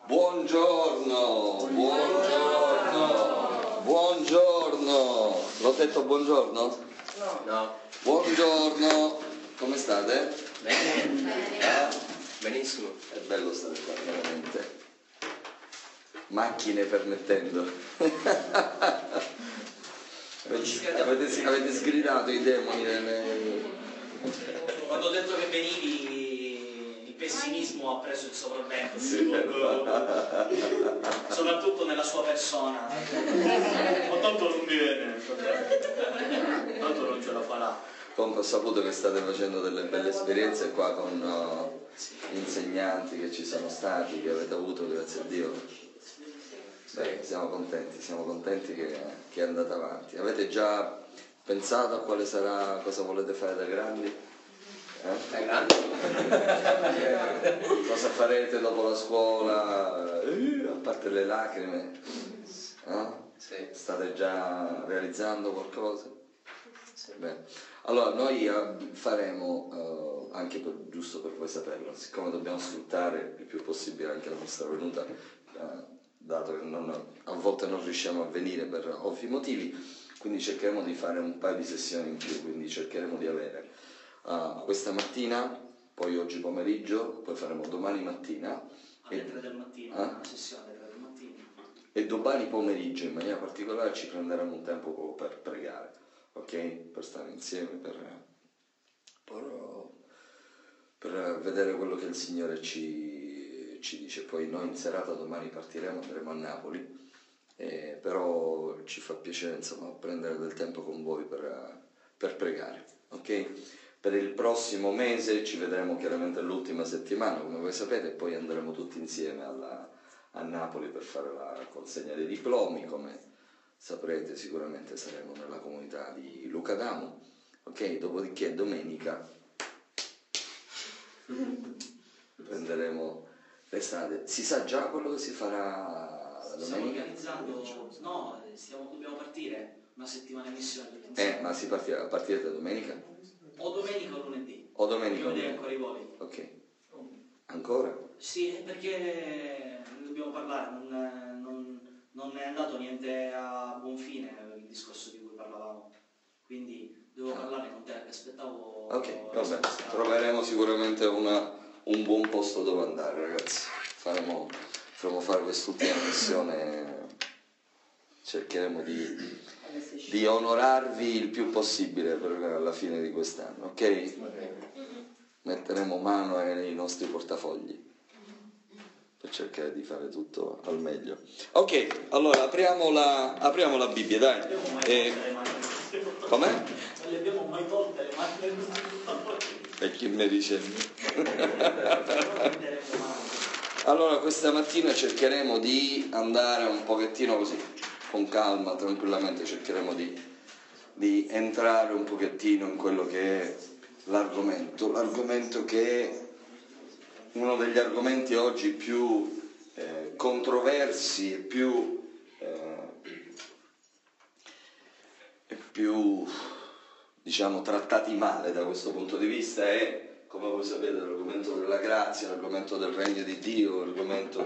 Buongiorno, buongiorno, buongiorno. L'ho detto buongiorno? No. Buongiorno, come state? Bene. Benissimo. È bello stare qua, veramente. Macchine permettendo. Avete sgridato i demoni Quando ho detto che venivi, il pessimismo ha preso il sopravvento, Sì. soprattutto nella sua persona. Ma tanto non viene, tanto non ce la farà. Comunque ho saputo che state facendo delle belle esperienze qua con gli insegnanti che ci sono stati, che avete avuto, grazie a Dio. Beh, siamo contenti che è andata avanti. Avete già pensato a quale sarà, cosa volete fare da grandi? Da grande? Cosa farete dopo la scuola? A parte le lacrime? Sì. State già realizzando qualcosa? Bene. Allora noi faremo, anche giusto per voi saperlo, siccome dobbiamo sfruttare il più possibile anche la nostra venuta, dato che a volte non riusciamo a venire per ovvi motivi, quindi cercheremo di fare un paio di sessioni in più, quindi cercheremo di avere questa mattina, poi oggi pomeriggio, poi faremo domani mattina Alle 3 del mattino, una sessione alle 3 del mattino. e domani pomeriggio in maniera particolare ci prenderemo un tempo proprio per pregare, ok? Per stare insieme, per vedere quello che il Signore ci dice. Poi noi in serata domani partiremo, andremo a Napoli, però ci fa piacere insomma prendere del tempo con voi per pregare, ok? Per il prossimo mese ci vedremo chiaramente l'ultima settimana, come voi sapete, e poi andremo tutti insieme a Napoli per fare la consegna dei diplomi. Come saprete sicuramente saremo nella comunità di Luca D'Amo, ok? Dopodiché domenica prenderemo le strade. Si sa già quello che si farà la Stiamo domenica? organizzando, no, dobbiamo partire una settimana in missione tutti insieme. Ma si partirà a partire da domenica? O domenica o lunedì. O domenica? Devo vedere ancora i voli. Ok. Ancora? Sì, perché ne dobbiamo parlare, non è andato niente a buon fine il discorso di cui parlavamo, quindi devo parlarne con te, aspettavo... Ok, va bene, troveremo sicuramente un buon posto dove andare, ragazzi. Faremo fare quest'ultima missione, cercheremo di onorarvi il più possibile per la fine di quest'anno, ok? Metteremo mano ai nostri portafogli per cercare di fare tutto al meglio. Ok, allora apriamo la Bibbia, dai. Com'è? Non le abbiamo mai tolte le mani. E chi mi dice? Allora questa mattina cercheremo di andare un pochettino così, con calma, tranquillamente, cercheremo di entrare un pochettino in quello che è l'argomento che è uno degli argomenti oggi più controversi e più diciamo trattati male da questo punto di vista. È, come voi sapete, l'argomento della grazia, l'argomento del regno di Dio, l'argomento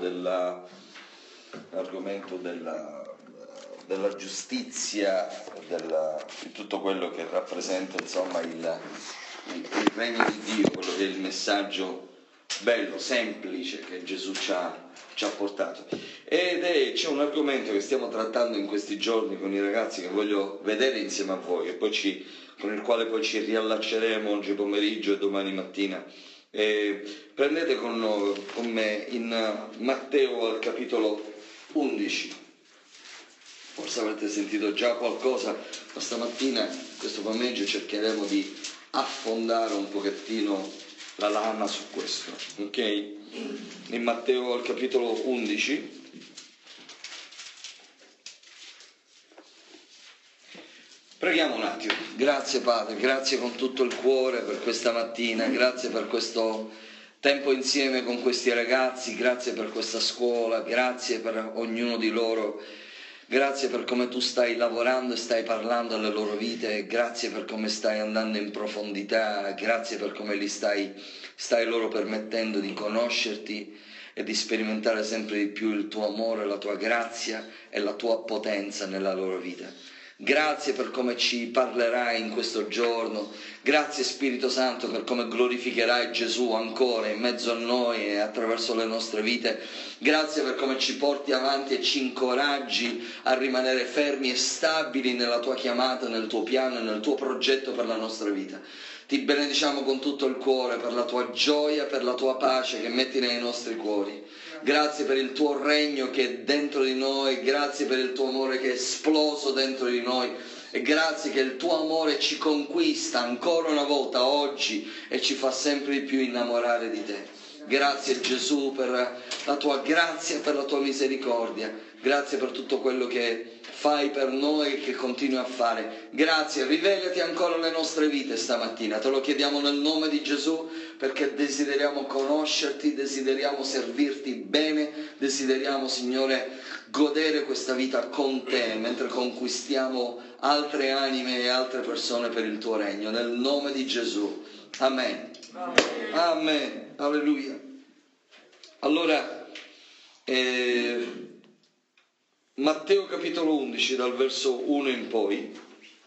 della giustizia, di tutto quello che rappresenta insomma il regno di Dio, quello che è il messaggio bello, semplice che Gesù ci ha portato. C'è un argomento che stiamo trattando in questi giorni con i ragazzi che voglio vedere insieme a voi, e poi con il quale poi ci riallacceremo oggi pomeriggio e domani mattina. Prendete con me in Matteo al capitolo 11. Forse avrete sentito già qualcosa, ma stamattina, questo pomeriggio, cercheremo di affondare un pochettino la lama su questo, ok? In Matteo al capitolo 11. Preghiamo un attimo. Grazie Padre, grazie con tutto il cuore per questa mattina, grazie per questo tempo insieme con questi ragazzi, grazie per questa scuola, grazie per ognuno di loro, grazie per come tu stai lavorando e stai parlando alle loro vite, grazie per come stai andando in profondità, grazie per come li stai loro permettendo di conoscerti e di sperimentare sempre di più il tuo amore, la tua grazia e la tua potenza nella loro vita. Grazie per come ci parlerai in questo giorno, grazie Spirito Santo per come glorificherai Gesù ancora in mezzo a noi e attraverso le nostre vite, grazie per come ci porti avanti e ci incoraggi a rimanere fermi e stabili nella tua chiamata, nel tuo piano e nel tuo progetto per la nostra vita. Ti benediciamo con tutto il cuore per la tua gioia, per la tua pace che metti nei nostri cuori. Grazie per il tuo regno che è dentro di noi, grazie per il tuo amore che è esploso dentro di noi e grazie che il tuo amore ci conquista ancora una volta oggi e ci fa sempre di più innamorare di te. Grazie Gesù per la tua grazia, per la tua misericordia, grazie per tutto quello che fai per noi e che continui a fare. Grazie, rivelati ancora le nostre vite stamattina, te lo chiediamo nel nome di Gesù perché desideriamo conoscerti, desideriamo servirti bene, desideriamo Signore godere questa vita con te mentre conquistiamo altre anime e altre persone per il tuo regno, nel nome di Gesù. Amen. Amen. Amen. Alleluia. Allora, Matteo capitolo 11 dal verso 1 in poi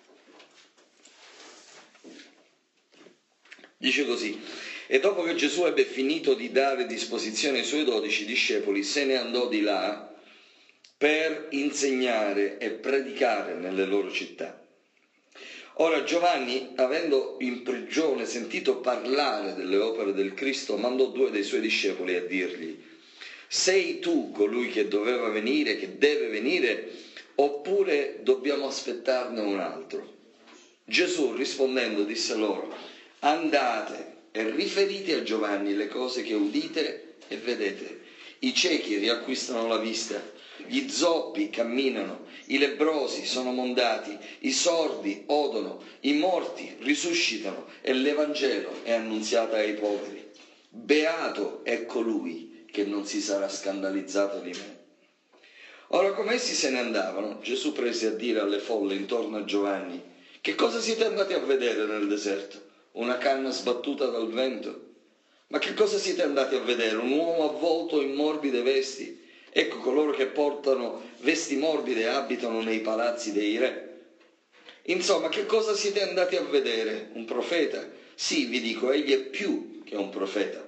dice così: e dopo che Gesù ebbe finito di dare disposizione ai suoi 12 discepoli, se ne andò di là per insegnare e predicare nelle loro città. Ora Giovanni, avendo in prigione sentito parlare delle opere del Cristo, mandò 2 dei suoi discepoli a dirgli: sei tu colui che doveva venire, che deve venire, oppure dobbiamo aspettarne un altro? Gesù rispondendo disse loro: andate e riferite a Giovanni le cose che udite e vedete. I ciechi riacquistano la vista, gli zoppi camminano, i lebbrosi sono mondati, i sordi odono, i morti risuscitano e l'Evangelo è annunziato ai poveri. Beato è colui che non si sarà scandalizzato di me. Ora, come essi se ne andavano, Gesù prese a dire alle folle intorno a Giovanni: che cosa siete andati a vedere nel deserto? Una canna sbattuta dal vento? Ma che cosa siete andati a vedere? Un uomo avvolto in morbide vesti? Ecco, coloro che portano vesti morbide abitano nei palazzi dei re. Insomma, che cosa siete andati a vedere? Un profeta? Sì, vi dico, egli è più che un profeta.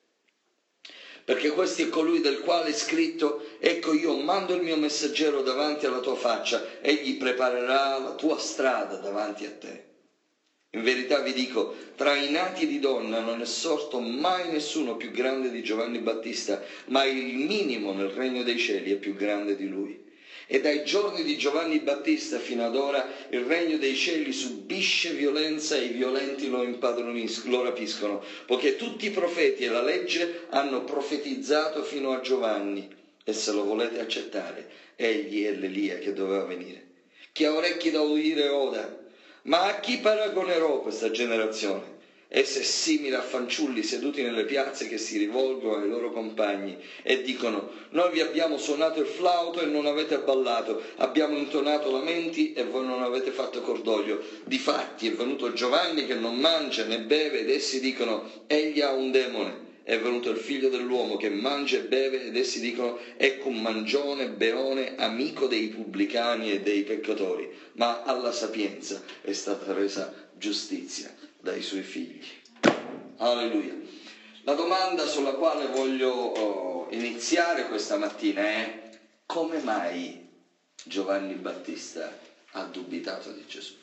Perché questo è colui del quale è scritto: ecco, io mando il mio messaggero davanti alla tua faccia, egli preparerà la tua strada davanti a te. In verità vi dico, tra i nati di donna non è sorto mai nessuno più grande di Giovanni Battista, ma il minimo nel regno dei cieli è più grande di lui. E dai giorni di Giovanni Battista fino ad ora il regno dei cieli subisce violenza e i violenti lo rapiscono, poiché tutti i profeti e la legge hanno profetizzato fino a Giovanni. E se lo volete accettare, egli è l'Elia che doveva venire. Chi ha orecchi da udire oda. Ma a chi paragonerò questa generazione? Essa è simile a fanciulli seduti nelle piazze che si rivolgono ai loro compagni e dicono: noi vi abbiamo suonato il flauto e non avete ballato, abbiamo intonato lamenti e voi non avete fatto cordoglio. Difatti è venuto Giovanni che non mangia né beve ed essi dicono: egli ha un demone. È venuto il figlio dell'uomo che mangia e beve ed essi dicono: ecco un mangione, beone, amico dei pubblicani e dei peccatori. Ma alla sapienza è stata resa giustizia dai suoi figli. Alleluia. La domanda sulla quale voglio iniziare questa mattina è: come mai Giovanni Battista ha dubitato di Gesù?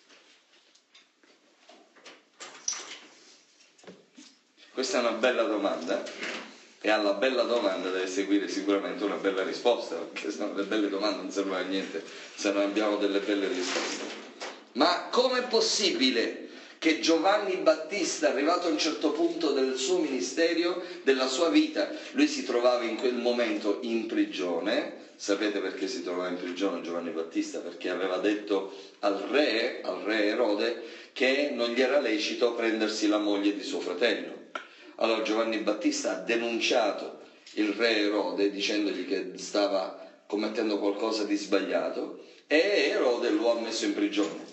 Questa è una bella domanda e alla bella domanda deve seguire sicuramente una bella risposta, perché se no le belle domande non servono a niente se non abbiamo delle belle risposte. Ma com'è possibile che Giovanni Battista, arrivato a un certo punto del suo ministero, della sua vita, lui si trovava in quel momento in prigione? Sapete perché si trovava in prigione Giovanni Battista? Perché aveva detto al re Erode, che non gli era lecito prendersi la moglie di suo fratello. Allora Giovanni Battista ha denunciato il re Erode dicendogli che stava commettendo qualcosa di sbagliato e Erode lo ha messo in prigione.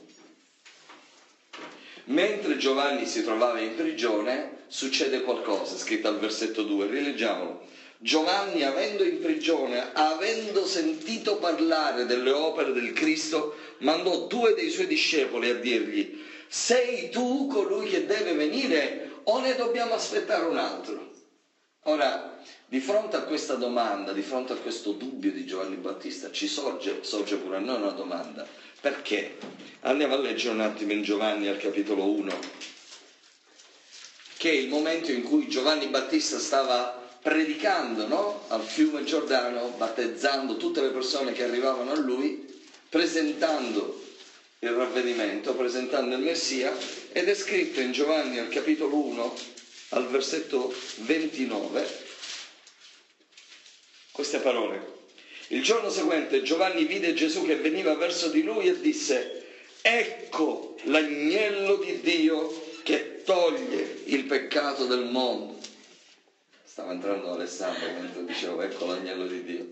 Mentre Giovanni si trovava in prigione succede qualcosa, scritto al versetto 2, rileggiamolo. Giovanni, avendo in prigione, avendo sentito parlare delle opere del Cristo, mandò 2 dei suoi discepoli a dirgli: sei tu colui che deve venire o ne dobbiamo aspettare un altro? Ora, di fronte a questa domanda, di fronte a questo dubbio di Giovanni Battista, ci sorge pure a noi una domanda. Perché? Andiamo a leggere un attimo in Giovanni al capitolo 1, che è il momento in cui Giovanni Battista stava predicando, no? Al fiume Giordano, battezzando tutte le persone che arrivavano a lui, presentando il ravvedimento, presentando il Messia, ed è scritto in Giovanni al capitolo 1, al versetto 29, queste parole. Il giorno seguente Giovanni vide Gesù che veniva verso di lui e disse: ecco l'agnello di Dio che toglie il peccato del mondo. Stava entrando Alessandro mentre dicevo ecco l'agnello di Dio,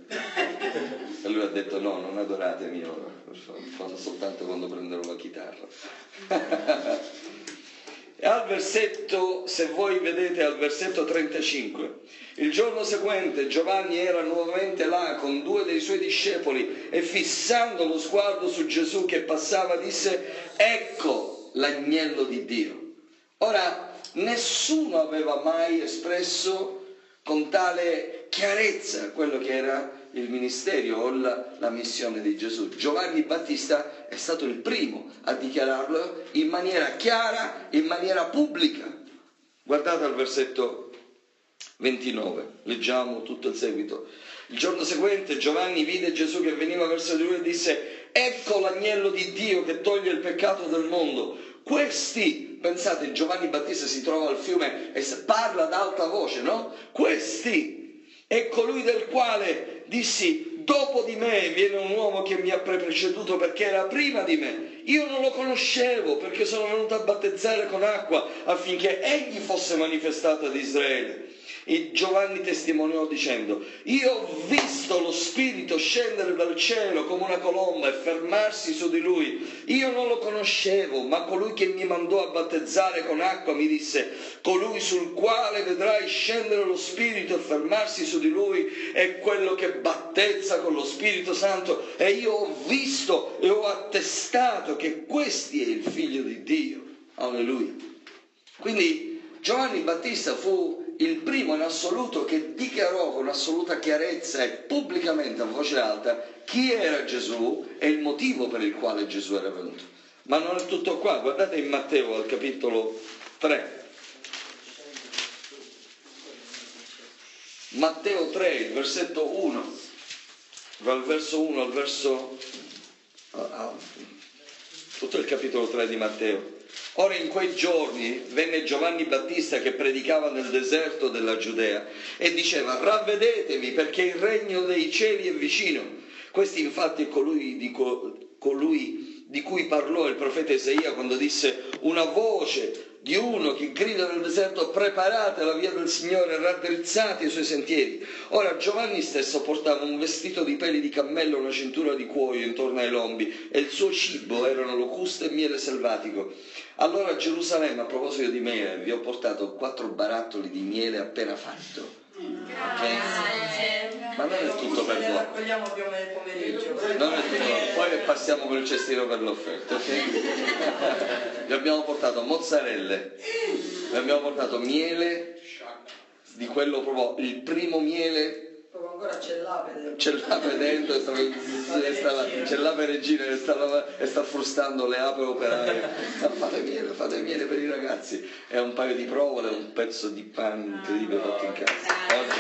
e lui ha detto: no, non adoratemi ora, soltanto quando prenderò la chitarra. E al versetto, se voi vedete al versetto 35, il giorno seguente Giovanni era nuovamente là con 2 dei suoi discepoli e fissando lo sguardo su Gesù che passava disse: ecco l'agnello di Dio. Ora, nessuno aveva mai espresso con tale chiarezza quello che era il ministero o la missione di Gesù. Giovanni Battista è stato il primo a dichiararlo in maniera chiara, in maniera pubblica. Guardate al versetto 29, leggiamo tutto il seguito. Il giorno seguente Giovanni vide Gesù che veniva verso di lui e disse: ecco l'agnello di Dio che toglie il peccato del mondo. Questi, pensate, Giovanni Battista si trova al fiume e parla ad alta voce, no? Questi è colui del quale dissi: dopo di me viene un uomo che mi ha preceduto perché era prima di me. Io non lo conoscevo perché sono venuto a battezzare con acqua affinché egli fosse manifestato ad Israele. E Giovanni testimoniò dicendo: io ho visto lo Spirito scendere dal cielo come una colomba e fermarsi su di lui. Io non lo conoscevo, ma colui che mi mandò a battezzare con acqua mi disse: colui sul quale vedrai scendere lo Spirito e fermarsi su di lui è quello che battezza con lo Spirito Santo. E io ho visto e ho attestato che questi è il Figlio di Dio. Alleluia. Quindi Giovanni Battista fu il primo in assoluto che dichiarò con assoluta chiarezza e pubblicamente a voce alta chi era Gesù e il motivo per il quale Gesù era venuto. Ma non è tutto qua, guardate in Matteo al capitolo 3. Matteo 3, il versetto 1, dal verso 1 al verso... tutto il capitolo 3 di Matteo. Ora in quei giorni venne Giovanni Battista che predicava nel deserto della Giudea e diceva: ravvedetevi perché il regno dei cieli è vicino. Questi infatti è colui di cui parlò il profeta Isaia quando disse: una voce di uno che grida nel deserto: preparate la via del Signore, raddrizzate i suoi sentieri. Ora Giovanni stesso portava un vestito di peli di cammello e una cintura di cuoio intorno ai lombi e il suo cibo erano locuste e miele selvatico. Allora a Gerusalemme, a proposito di miele, vi ho portato 4 barattoli di miele appena fatto. Okay? Ma non è tutto per voi. Raccogliamo più nel pomeriggio. Non è tutto, poi passiamo con il cestino per l'offerta, ok? Vi abbiamo portato mozzarelle, vi abbiamo portato miele, di quello proprio, il primo miele. Proprio ancora c'è l'ape dentro. C'è l'ape dentro, c'è l'ape regina che sta frustando le ape operaie. Fate miele per i ragazzi. È un paio di provole, un pezzo di pane incredibile fatto in casa.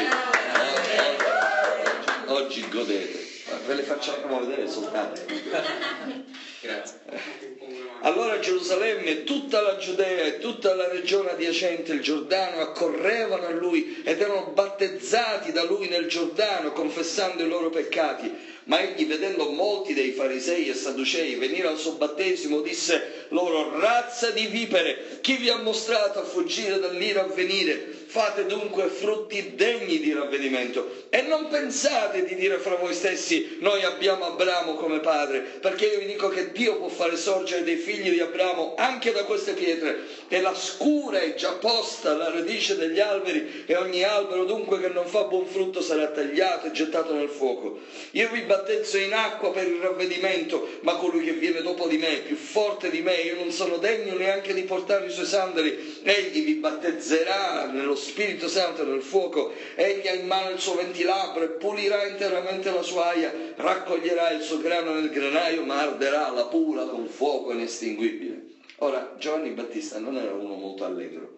Oggi godete. Ve le facciamo vedere soltanto. Grazie. Allora a Gerusalemme tutta la Giudea e tutta la regione adiacente il Giordano accorrevano a lui ed erano battezzati da lui nel Giordano confessando i loro peccati. Ma egli, vedendo molti dei farisei e sadducei venire al suo battesimo, disse loro: razza di vipere, chi vi ha mostrato a fuggire dall'ira a venire? Fate dunque frutti degni di ravvedimento e non pensate di dire fra voi stessi: noi abbiamo Abramo come padre, perché io vi dico che che Dio può fare sorgere dei figli di Abramo anche da queste pietre, e la scura è già posta alla radice degli alberi, e ogni albero dunque che non fa buon frutto sarà tagliato e gettato nel fuoco. Io vi battezzo in acqua per il ravvedimento, ma colui che viene dopo di me, più forte di me, io non sono degno neanche di portare i suoi sandali, egli vi battezzerà nello Spirito Santo e nel fuoco. Egli ha in mano il suo ventilabro e pulirà interamente la sua aia, raccoglierà il suo grano nel granaio, ma arderà la pula con fuoco inestinguibile. Ora, Giovanni Battista non era uno molto allegro.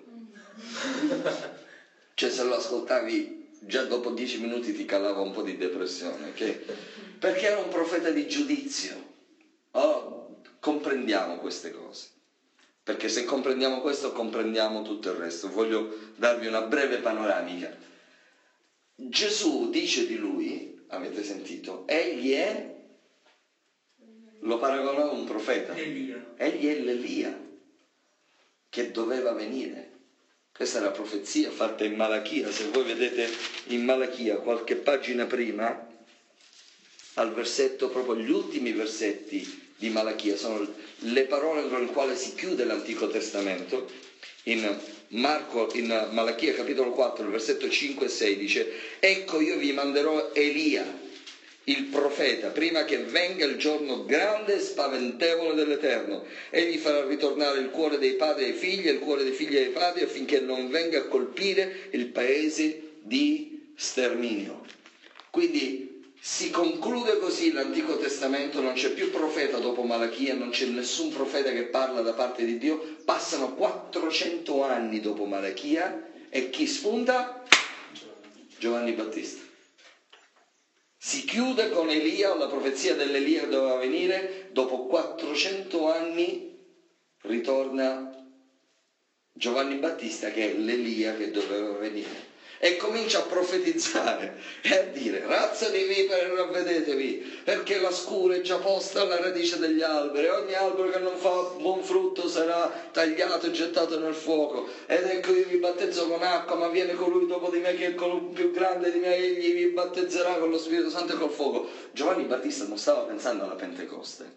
Cioè, se lo ascoltavi, già dopo 10 minuti ti calava un po' di depressione, ok? Perché era un profeta di giudizio. Oh, comprendiamo queste cose. Perché se comprendiamo questo, comprendiamo tutto il resto. Voglio darvi una breve panoramica. Gesù dice di lui, avete sentito, egli è, lo paragonò a un profeta. Elia. Egli è l'Elia che doveva venire. Questa è la profezia fatta in Malachia. Se voi vedete in Malachia qualche pagina prima, al versetto, proprio gli ultimi versetti di Malachia, sono le parole con le quali si chiude l'Antico Testamento. In Malachia capitolo 4, il versetto 5 e 6 dice: ecco, io vi manderò Elia, il profeta, prima che venga il giorno grande e spaventevole dell'Eterno. Egli farà ritornare il cuore dei padri ai figli e il cuore dei figli ai padri, affinché non venga a colpire il paese di sterminio. Quindi si conclude così l'Antico Testamento, non c'è più profeta dopo Malachia, non c'è nessun profeta che parla da parte di Dio. Passano 400 anni dopo Malachia e chi spunta? Giovanni Battista. Si chiude con Elia, la profezia dell'Elia che doveva venire. Dopo 400 anni ritorna Giovanni Battista, che è l'Elia che doveva venire, e comincia a profetizzare e a dire: razza di vipere, ravvedetevi, perché la scura è già posta alla radice degli alberi, ogni albero che non fa buon frutto sarà tagliato e gettato nel fuoco. Ed ecco, io vi battezzo con acqua, ma viene colui dopo di me che è più grande di me, egli vi battezzerà con lo Spirito Santo e col fuoco. Giovanni Battista non stava pensando alla Pentecoste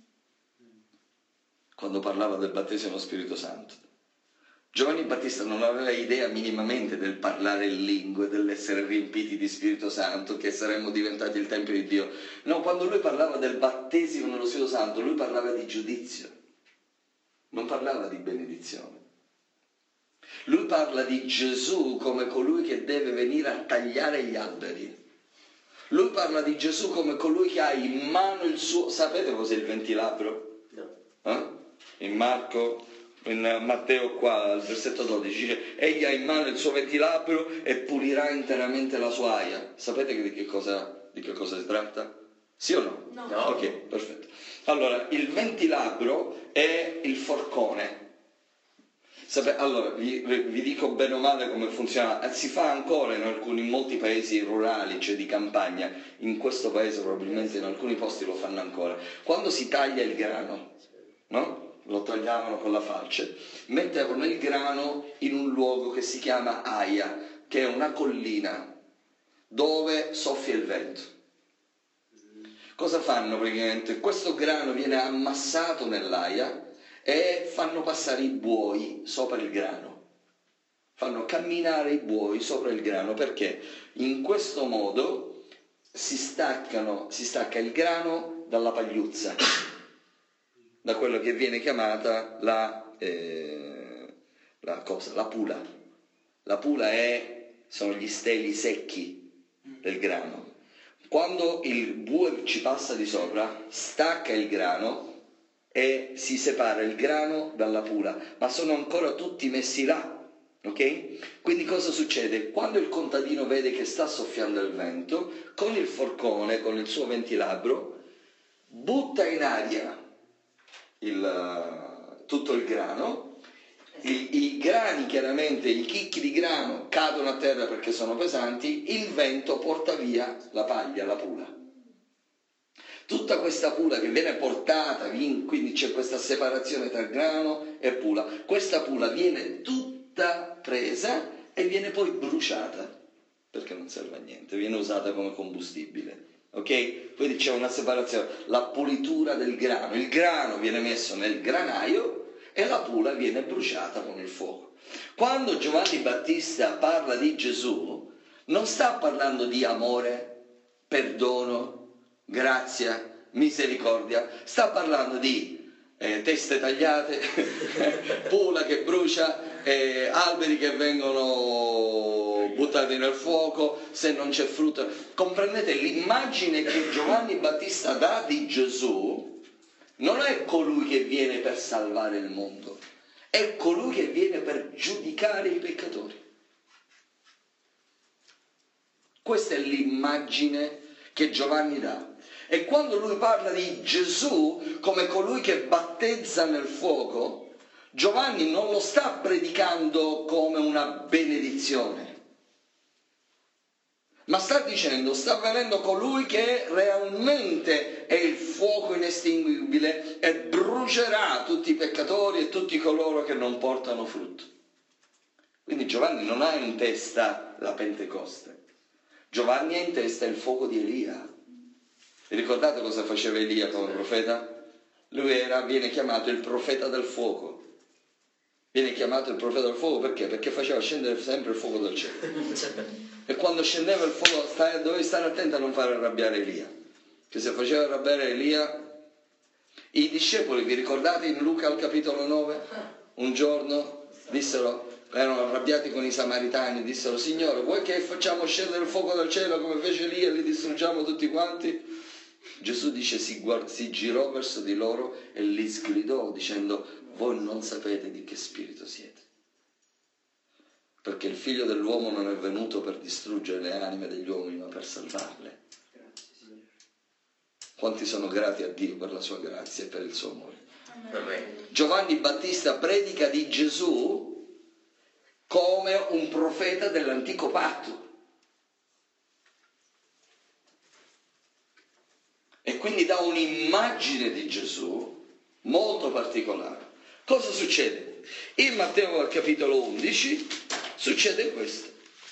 quando parlava del battesimo dello Spirito Santo. Giovanni Battista non aveva idea minimamente del parlare in lingue, dell'essere riempiti di Spirito Santo, che saremmo diventati il Tempio di Dio. No, quando lui parlava del battesimo nello Spirito Santo, lui parlava di giudizio, non parlava di benedizione. Lui parla di Gesù come colui che deve venire a tagliare gli alberi. Lui parla di Gesù come colui che ha in mano il suo... Sapete cos'è il ventilabro? No. In Matteo qua, al versetto 12, dice: egli ha in mano il suo ventilabro e pulirà interamente la sua aia. Sapete di che cosa si tratta? Sì o no? No. Ok, perfetto. Allora, il ventilabro è il forcone. Allora, vi dico bene o male come funziona. Si fa ancora in molti paesi rurali, cioè di campagna. In questo paese probabilmente in alcuni posti lo fanno ancora. Quando si taglia il grano, no? Lo tagliavano con la falce, mettevano il grano in un luogo che si chiama aia, che è una collina dove soffia il vento. Cosa fanno praticamente? Questo grano viene ammassato nell'aia e fanno passare i buoi sopra il grano, fanno camminare i buoi sopra il grano, perché in questo modo si stacca il grano dalla pagliuzza, da quello che viene chiamata la pula. La pula sono gli steli secchi del grano. Quando il bue ci passa di sopra, stacca il grano e si separa il grano dalla pula, ma sono ancora tutti messi là, ok? Quindi cosa succede? Quando il contadino vede che sta soffiando il vento, con il forcone, con il suo ventilabro, butta in aria tutto il grano. I grani, chiaramente, i chicchi di grano cadono a terra perché sono pesanti, il vento porta via la paglia, la pula. Tutta questa pula che viene portata, quindi c'è questa separazione tra grano e pula. Questa pula viene tutta presa e viene poi bruciata, perché non serve a niente, viene usata come combustibile. ok? Quindi c'è una separazione, la pulitura del grano. Il grano viene messo nel granaio e la pula viene bruciata con il fuoco. Quando Giovanni Battista parla di Gesù, non sta parlando di amore, perdono, grazia, misericordia, sta parlando di teste tagliate, pula che brucia, alberi che vengono buttati nel fuoco, se non c'è frutto. Comprendete, l'immagine che Giovanni Battista dà di Gesù non è colui che viene per salvare il mondo, è colui che viene per giudicare i peccatori. Questa è l'immagine che Giovanni dà. E quando lui parla di Gesù come colui che battezza nel fuoco, Giovanni non lo sta predicando come una benedizione, ma sta dicendo, sta venendo colui che realmente è il fuoco inestinguibile e brucerà tutti i peccatori e tutti coloro che non portano frutto. Quindi Giovanni non ha in testa la Pentecoste, Giovanni ha in testa il fuoco di Elia. Vi ricordate cosa faceva Elia come profeta? Lui viene chiamato il profeta del fuoco. Viene chiamato il profeta del fuoco perché? Perché faceva scendere sempre il fuoco dal cielo. E quando scendeva il fuoco dovevi stare attento a non fare arrabbiare Elia. Che se faceva arrabbiare Elia, i discepoli, vi ricordate in Luca al capitolo 9? Un giorno erano arrabbiati con i samaritani, dissero: Signore, vuoi che facciamo scendere il fuoco dal cielo come fece Elia e li distruggiamo tutti quanti? Gesù dice, si girò verso di loro e li sgridò dicendo: voi non sapete di che spirito siete, perché il figlio dell'uomo non è venuto per distruggere le anime degli uomini ma per salvarle. Quanti sono grati a Dio per la sua grazia e per il suo amore. Amen. Giovanni Battista predica di Gesù come un profeta dell'antico patto. E quindi dà un'immagine di Gesù molto particolare. Cosa succede? In Matteo al capitolo 11 succede questo.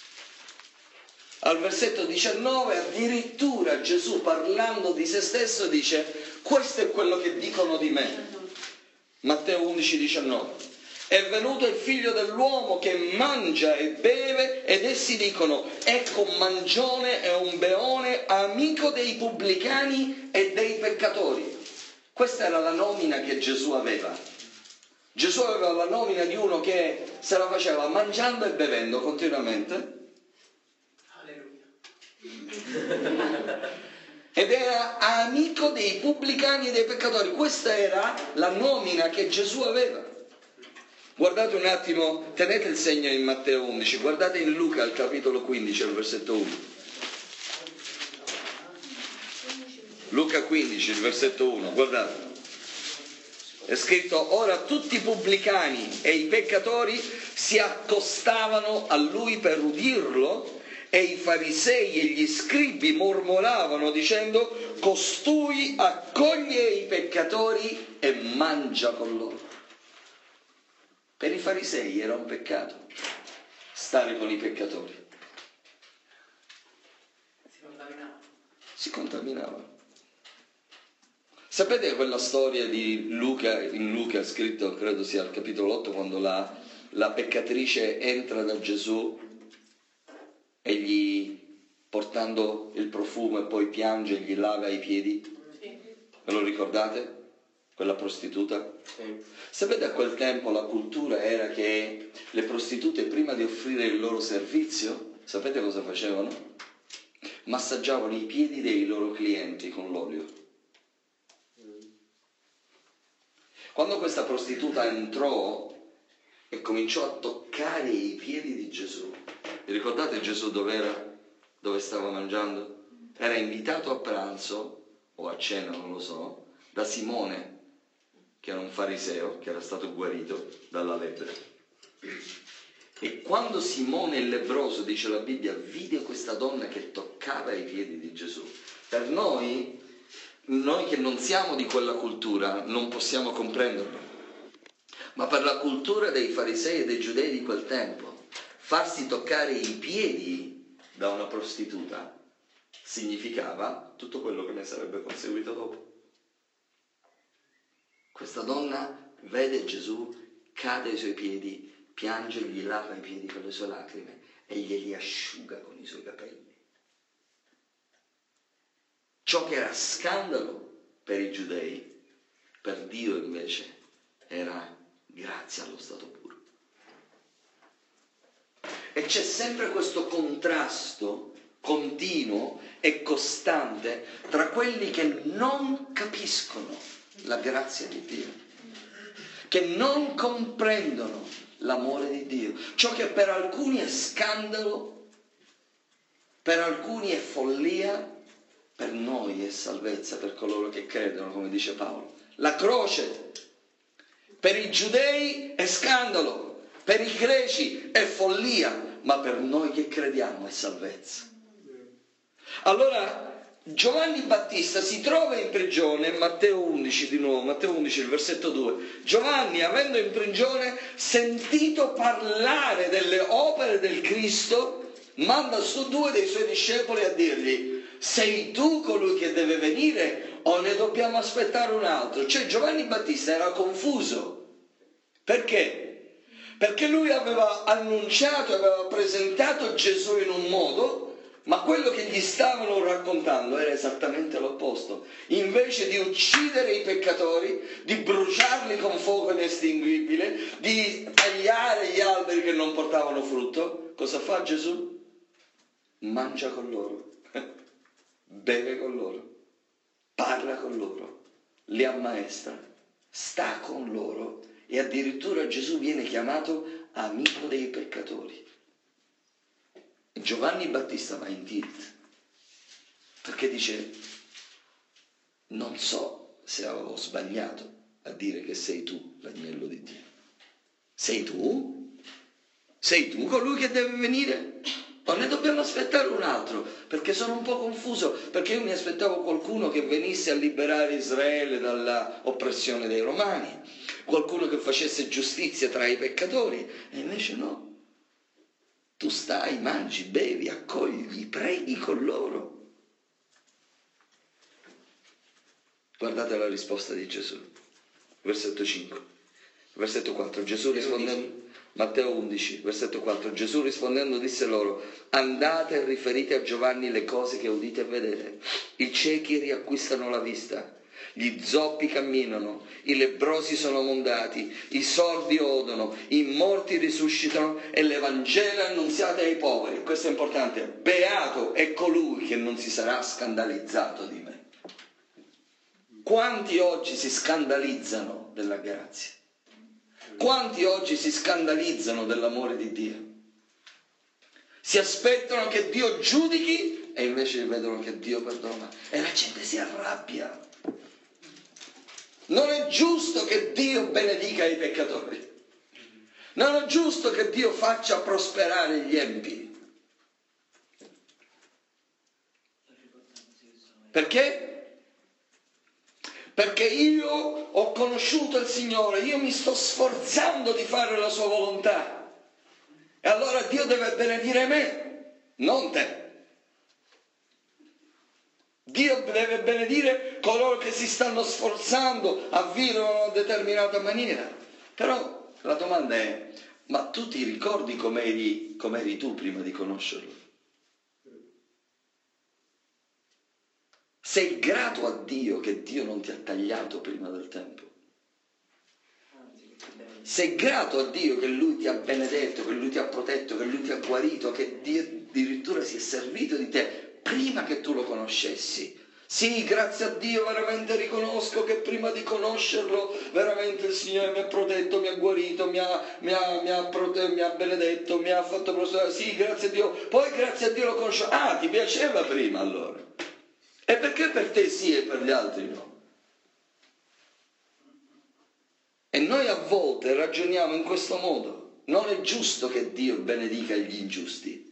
Al versetto 19 addirittura Gesù, parlando di se stesso, dice: questo è quello che dicono di me. Matteo 11, 19. È venuto il figlio dell'uomo che mangia e beve ed essi dicono: ecco un mangione e un beone, amico dei pubblicani e dei peccatori. Questa era la nomina che Gesù aveva. Gesù aveva la nomina di uno che se la faceva mangiando e bevendo continuamente. Ed era amico dei pubblicani e dei peccatori. Questa era la nomina che Gesù aveva. Guardate un attimo, tenete il segno in Matteo 11, guardate in Luca al capitolo 15, al versetto 1. Luca 15, il versetto 1, guardate. È scritto: ora tutti i pubblicani e i peccatori si accostavano a lui per udirlo, e i farisei e gli scribi mormoravano dicendo: costui accoglie i peccatori e mangia con loro. Per i farisei era un peccato stare con i peccatori. Si contaminava. Sapete quella storia di Luca, in Luca scritto, credo sia al capitolo 8, quando la peccatrice entra da Gesù e gli, portando il profumo, e poi piange e gli lava i piedi? Ve lo ricordate? Quella prostituta? Sì. Sapete, a quel tempo la cultura era che le prostitute, prima di offrire il loro servizio, sapete cosa facevano? Massaggiavano i piedi dei loro clienti con l'olio. Quando questa prostituta entrò e cominciò a toccare i piedi di Gesù, vi ricordate Gesù dove era? Dove stava mangiando? Era invitato a pranzo, o a cena, non lo so, da Simone, che era un fariseo, che era stato guarito dalla lebbra. E quando Simone il lebbroso, dice la Bibbia, vide questa donna che toccava i piedi di Gesù, per noi che non siamo di quella cultura non possiamo comprenderlo, ma per la cultura dei farisei e dei giudei di quel tempo, farsi toccare i piedi da una prostituta significava tutto quello che ne sarebbe conseguito dopo. Questa donna vede Gesù, cade ai suoi piedi, piange, gli lava i piedi con le sue lacrime e glieli asciuga con i suoi capelli. Ciò che era scandalo per i giudei, per Dio invece era grazia allo stato puro. E c'è sempre questo contrasto continuo e costante tra quelli che non capiscono la grazia di Dio, che non comprendono l'amore di Dio. Ciò che per alcuni è scandalo, per alcuni è follia, per noi è salvezza, per coloro che credono, come dice Paolo. La croce per i giudei è scandalo, per i greci è follia, ma per noi che crediamo è salvezza. Allora Giovanni Battista si trova in prigione, Matteo 11 di nuovo, Matteo 11 il versetto 2. Giovanni, avendo in prigione sentito parlare delle opere del Cristo, manda su 2 dei suoi discepoli a dirgli: sei tu colui che deve venire o ne dobbiamo aspettare un altro? Cioè Giovanni Battista era confuso. Perché? Perché lui aveva annunciato, aveva presentato Gesù in un modo, ma quello che gli stavano raccontando era esattamente l'opposto. Invece di uccidere i peccatori, di bruciarli con fuoco inestinguibile, di tagliare gli alberi che non portavano frutto, cosa fa Gesù? Mangia con loro, beve con loro, parla con loro, li ammaestra, sta con loro e addirittura Gesù viene chiamato amico dei peccatori. Giovanni Battista va in tilt perché dice: non so se avevo sbagliato a dire che sei tu l'agnello di Dio. Sei tu? Sei tu colui che deve venire? O ne dobbiamo aspettare un altro? Perché sono un po' confuso, perché io mi aspettavo qualcuno che venisse a liberare Israele dalla oppressione dei Romani, qualcuno che facesse giustizia tra i peccatori, e invece no. Tu stai, mangi, bevi, accogli, preghi con loro. Guardate la risposta di Gesù. Versetto 5. Versetto 4. Gesù rispondendo, Matteo 11, versetto 4. Gesù rispondendo disse loro: andate e riferite a Giovanni le cose che udite e vedete. I ciechi riacquistano la vista, gli zoppi camminano, i lebbrosi sono mondati, i sordi odono, i morti risuscitano e l'Evangelo è annunziato ai poveri. Questo è importante. Beato è colui che non si sarà scandalizzato di me. Quanti oggi si scandalizzano della grazia? Quanti oggi si scandalizzano dell'amore di Dio? Si aspettano che Dio giudichi e invece vedono che Dio perdona. E la gente si arrabbia. Non è giusto che Dio benedica i peccatori. Non è giusto che Dio faccia prosperare gli empi. Perché? Perché io ho conosciuto il Signore, io mi sto sforzando di fare la sua volontà. E allora Dio deve benedire me, non te. Dio deve benedire coloro che si stanno sforzando a vivere in una determinata maniera. Però la domanda è: ma tu ti ricordi com'eri tu prima di conoscerlo? Sei grato a Dio che Dio non ti ha tagliato prima del tempo? Sei grato a Dio che Lui ti ha benedetto, che Lui ti ha protetto, che Lui ti ha guarito, che Dio addirittura si è servito di te prima che tu lo conoscessi? Sì, grazie a Dio veramente riconosco che prima di conoscerlo veramente il Signore mi ha protetto, mi ha guarito, mi ha benedetto, mi ha fatto prosperare. Sì, grazie a Dio. Poi grazie a Dio lo conosco. Ah, ti piaceva prima allora? E perché per te sì e per gli altri no? E noi a volte ragioniamo in questo modo. Non è giusto che Dio benedica gli ingiusti.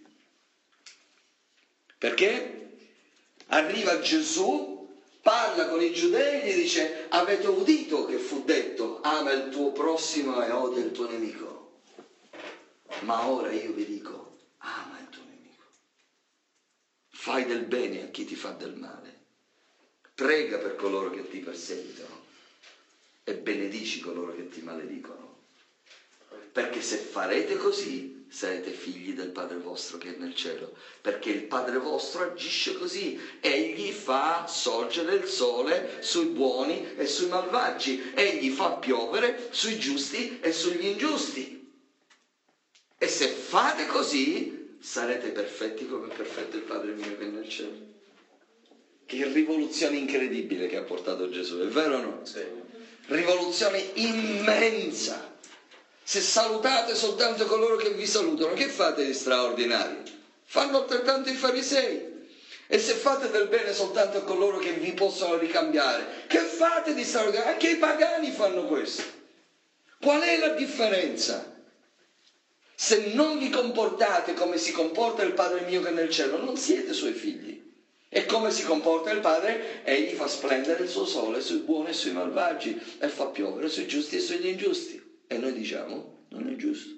Perché? Arriva Gesù, parla con i giudei e gli dice: avete udito che fu detto ama il tuo prossimo e odia il tuo nemico. Ma ora io vi dico: ama il tuo nemico. fai del bene a chi ti fa del male, prega per coloro che ti perseguitano e benedici coloro che ti maledicono. Perché se farete così, sarete figli del Padre vostro che è nel cielo. Perché il Padre vostro agisce così. Egli fa sorgere il sole sui buoni e sui malvagi. Egli fa piovere sui giusti e sugli ingiusti. E se fate così, sarete perfetti come è perfetto il Padre mio che è nel cielo. Che rivoluzione incredibile che ha portato Gesù, è vero o no? Sì. Rivoluzione immensa. Se salutate soltanto coloro che vi salutano, che fate di straordinario? Fanno altrettanto i farisei. E se fate del bene soltanto a coloro che vi possono ricambiare, che fate di straordinario? Anche i pagani fanno questo. Qual è la differenza? Se non vi comportate come si comporta il Padre mio che è nel cielo, non siete suoi figli. E come si comporta il Padre? Egli fa splendere il suo sole sui buoni e sui malvagi e fa piovere sui giusti e sugli ingiusti. E noi diciamo, non è giusto.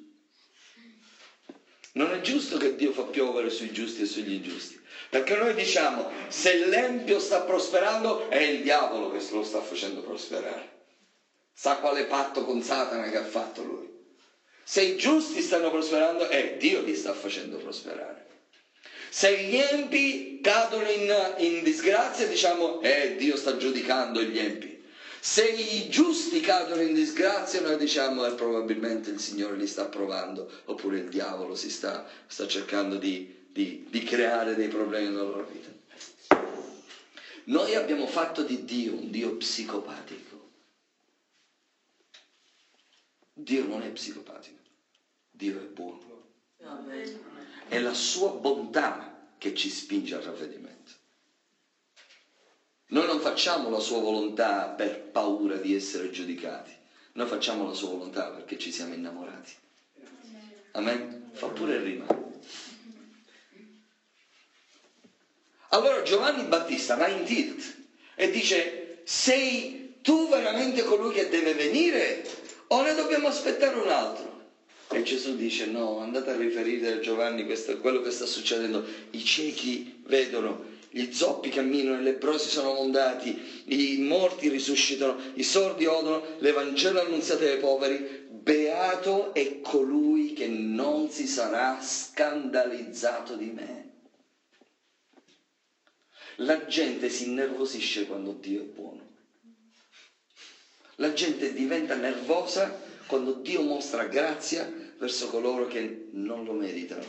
Non è giusto che Dio fa piovere sui giusti e sugli ingiusti. Perché noi diciamo, se l'empio sta prosperando, è il diavolo che lo sta facendo prosperare. Sa quale patto con Satana che ha fatto lui. Se i giusti stanno prosperando, è Dio che sta facendo prosperare. Se gli empi cadono in disgrazia, diciamo, Dio sta giudicando gli empi. Se i giusti cadono in disgrazia, noi diciamo probabilmente il Signore li sta provando, oppure il diavolo si sta cercando di creare dei problemi nella loro vita. Noi abbiamo fatto di Dio un Dio psicopatico. Dio non è psicopatico, Dio è buono. È la sua bontà che ci spinge al ravvedimento. Noi non facciamo la sua volontà per paura di essere giudicati, noi facciamo la sua volontà perché ci siamo innamorati. Amen? Fa pure rima. Allora Giovanni Battista va in tilt e dice: sei tu veramente colui che deve venire o ne dobbiamo aspettare un altro? E Gesù dice: no, andate a riferire a Giovanni quello che sta succedendo. I ciechi vedono, gli zoppi camminano, i lebbrosi sono mondati, i morti risuscitano, i sordi odono, l'Evangelo annunziato ai poveri. Beato è colui che non si sarà scandalizzato di me. La gente si innervosisce quando Dio è buono. La gente diventa nervosa quando Dio mostra grazia verso coloro che non lo meritano.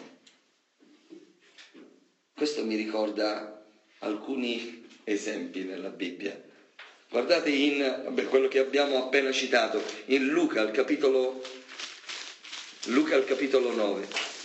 Questo mi ricorda alcuni esempi nella Bibbia. Guardate in quello che abbiamo appena citato, in Luca al capitolo 9.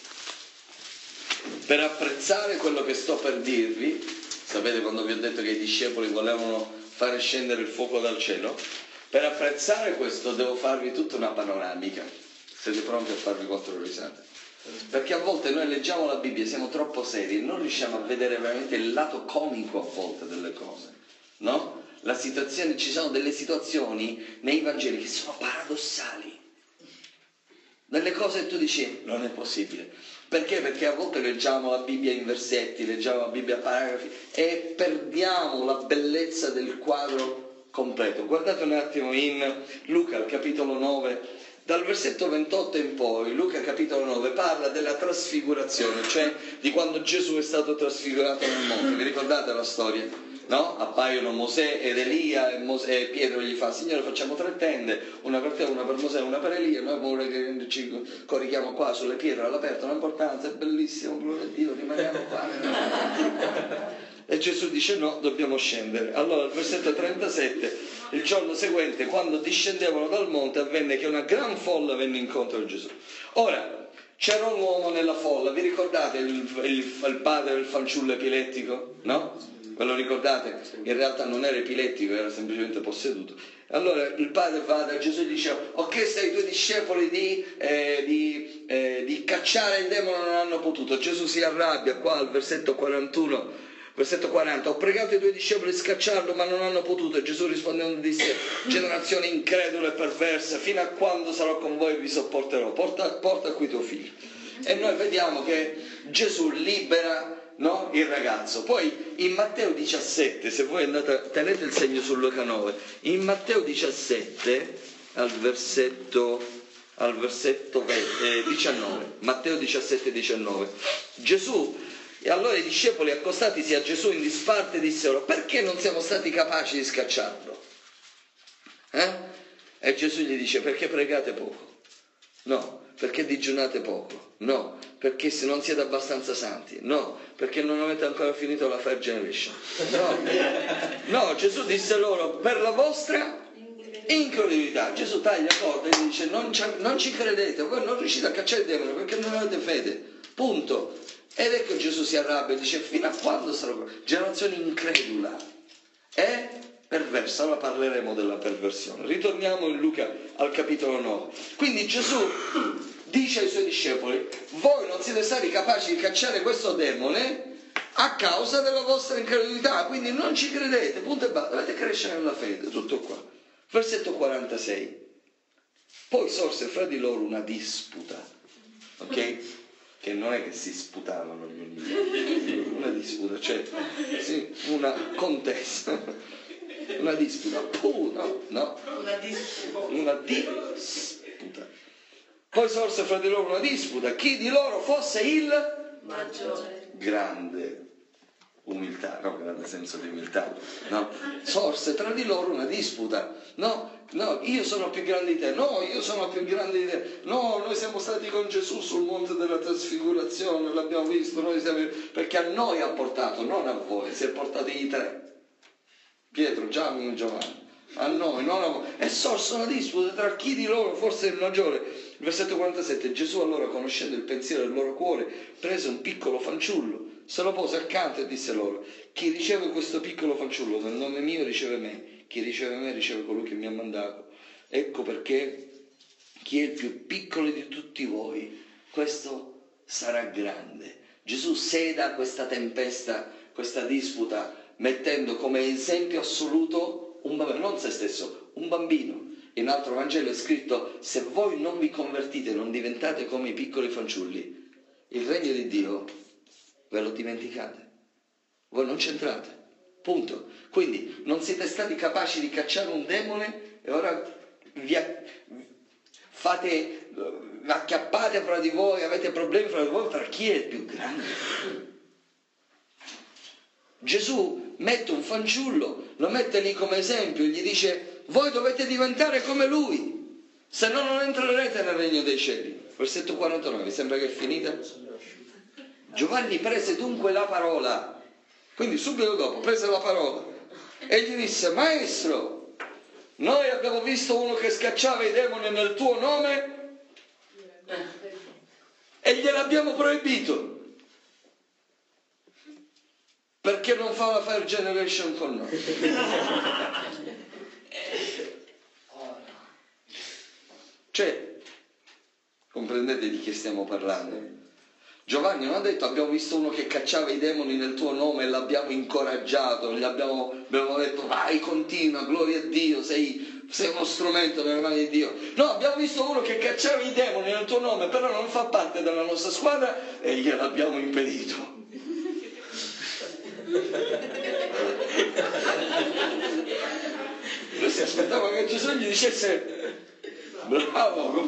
Per apprezzare quello che sto per dirvi, sapete quando vi ho detto che i discepoli volevano fare scendere il fuoco dal cielo? Per apprezzare questo devo farvi tutta una panoramica. Siete pronti a farvi 4 risate? Perché a volte noi leggiamo la Bibbia, siamo troppo seri e non riusciamo a vedere veramente il lato comico a volte delle cose, no? Ci sono delle situazioni nei Vangeli che sono paradossali. Delle cose che tu dici, non è possibile. Perché? Perché a volte leggiamo la Bibbia in versetti, leggiamo la Bibbia a paragrafi e perdiamo la bellezza del quadro completo. Guardate un attimo in Luca, al capitolo 9, dal versetto 28 in poi. Luca capitolo 9 parla della trasfigurazione, cioè di quando Gesù è stato trasfigurato nel monte. Vi ricordate la storia? No? Appaiono Mosè ed Elia e Pietro gli fa: Signore, facciamo 3 tende, una per te, una per Mosè, una per Elia. Noi ci corichiamo qua sulle pietre all'aperto, l'importanza è bellissimo, gloria a Dio, rimaniamo qua. E Gesù dice: no, dobbiamo scendere. Allora al versetto 37, il giorno seguente, quando discendevano dal monte, avvenne che una gran folla venne incontro a Gesù. Ora c'era un uomo nella folla, vi ricordate il padre del fanciullo epilettico? No? Ve lo ricordate? In realtà non era epilettico, era semplicemente posseduto. Allora il padre va da Gesù e dice: ho chiesto ai tuoi discepoli di cacciare il demone, non hanno potuto. Gesù si arrabbia qua al versetto 41, versetto 40: ho pregato i tuoi discepoli di scacciarlo, ma non hanno potuto. E Gesù rispondendo disse: generazione incredula e perversa, fino a quando sarò con voi vi sopporterò. Porta qui tuo figlio. E noi vediamo che Gesù libera no? Il ragazzo. Poi in Matteo 17, se voi andate, tenete il segno su Luca 9, in Matteo 17 al versetto 19, Matteo 17, 19, Gesù, e allora i discepoli accostatisi a Gesù in disparte dissero: perché non siamo stati capaci di scacciarlo? E Gesù gli dice: perché pregate poco? No. Perché digiunate poco? No. Perché se non siete abbastanza santi? No. Perché non avete ancora finito la First Generation? No, Gesù disse loro: per la vostra incredulità. Gesù taglia corda e dice: non ci credete, voi non riuscite a cacciare il demone perché non avete fede. Punto. Ed ecco Gesù si arrabbia e dice: fino a quando sarò generazione incredula e perversa? Ora parleremo della perversione. Ritorniamo in Luca al capitolo 9. Quindi Gesù dice ai suoi discepoli: voi non siete stati capaci di cacciare questo demone a causa della vostra incredulità, quindi non ci credete, punto e basta, dovete crescere nella fede, tutto qua. Versetto 46. Poi sorse fra di loro una disputa, ok? Che non è che si sputavano gli uni, una disputa, cioè sì, una contesa, una disputa, no? Una disputa. Poi sorse fra di loro una disputa, chi di loro fosse il maggiore. Grande umiltà, no? Grande senso di umiltà, no? Sorse tra di loro una disputa, no, io sono più grande di te, no, io sono più grande di te, no, noi siamo stati con Gesù sul monte della trasfigurazione, l'abbiamo visto, perché a noi ha portato, non a voi, si è portati i tre, Pietro, Giacomo e Giovanni, a noi, non a voi, e sorse una disputa tra chi di loro forse è il maggiore. Versetto 47, Gesù allora, conoscendo il pensiero del loro cuore, prese un piccolo fanciullo, se lo pose accanto e disse loro: chi riceve questo piccolo fanciullo nel nome mio riceve me, chi riceve me riceve colui che mi ha mandato. Ecco perché chi è il più piccolo di tutti voi, questo sarà grande. Gesù seda questa tempesta, questa disputa, mettendo come esempio assoluto un bambino, non se stesso, un bambino. In un altro Vangelo è scritto: se voi non vi convertite, non diventate come i piccoli fanciulli, il regno di Dio ve lo dimenticate, voi non c'entrate, punto. Quindi non siete stati capaci di cacciare un demone e ora vi acchiappate fra di voi, avete problemi fra di voi tra chi è il più grande. Gesù mette un fanciullo, lo mette lì come esempio, gli dice: voi dovete diventare come lui, se no non entrerete nel regno dei cieli. Versetto 49, sembra che è finita. Giovanni prese dunque la parola, quindi subito dopo prese la parola e gli disse: maestro, noi abbiamo visto uno che scacciava i demoni nel tuo nome e gliel'abbiamo proibito, perché non fa la First Generation con noi. Cioè, comprendete di chi stiamo parlando? Giovanni non ha detto: abbiamo visto uno che cacciava i demoni nel tuo nome e l'abbiamo incoraggiato, abbiamo detto: vai, continua, gloria a Dio, sei uno strumento nelle mani di Dio. No, abbiamo visto uno che cacciava i demoni nel tuo nome, però non fa parte della nostra squadra e gliel'abbiamo impedito. Lui si aspettava che Gesù gli dicesse: bravo,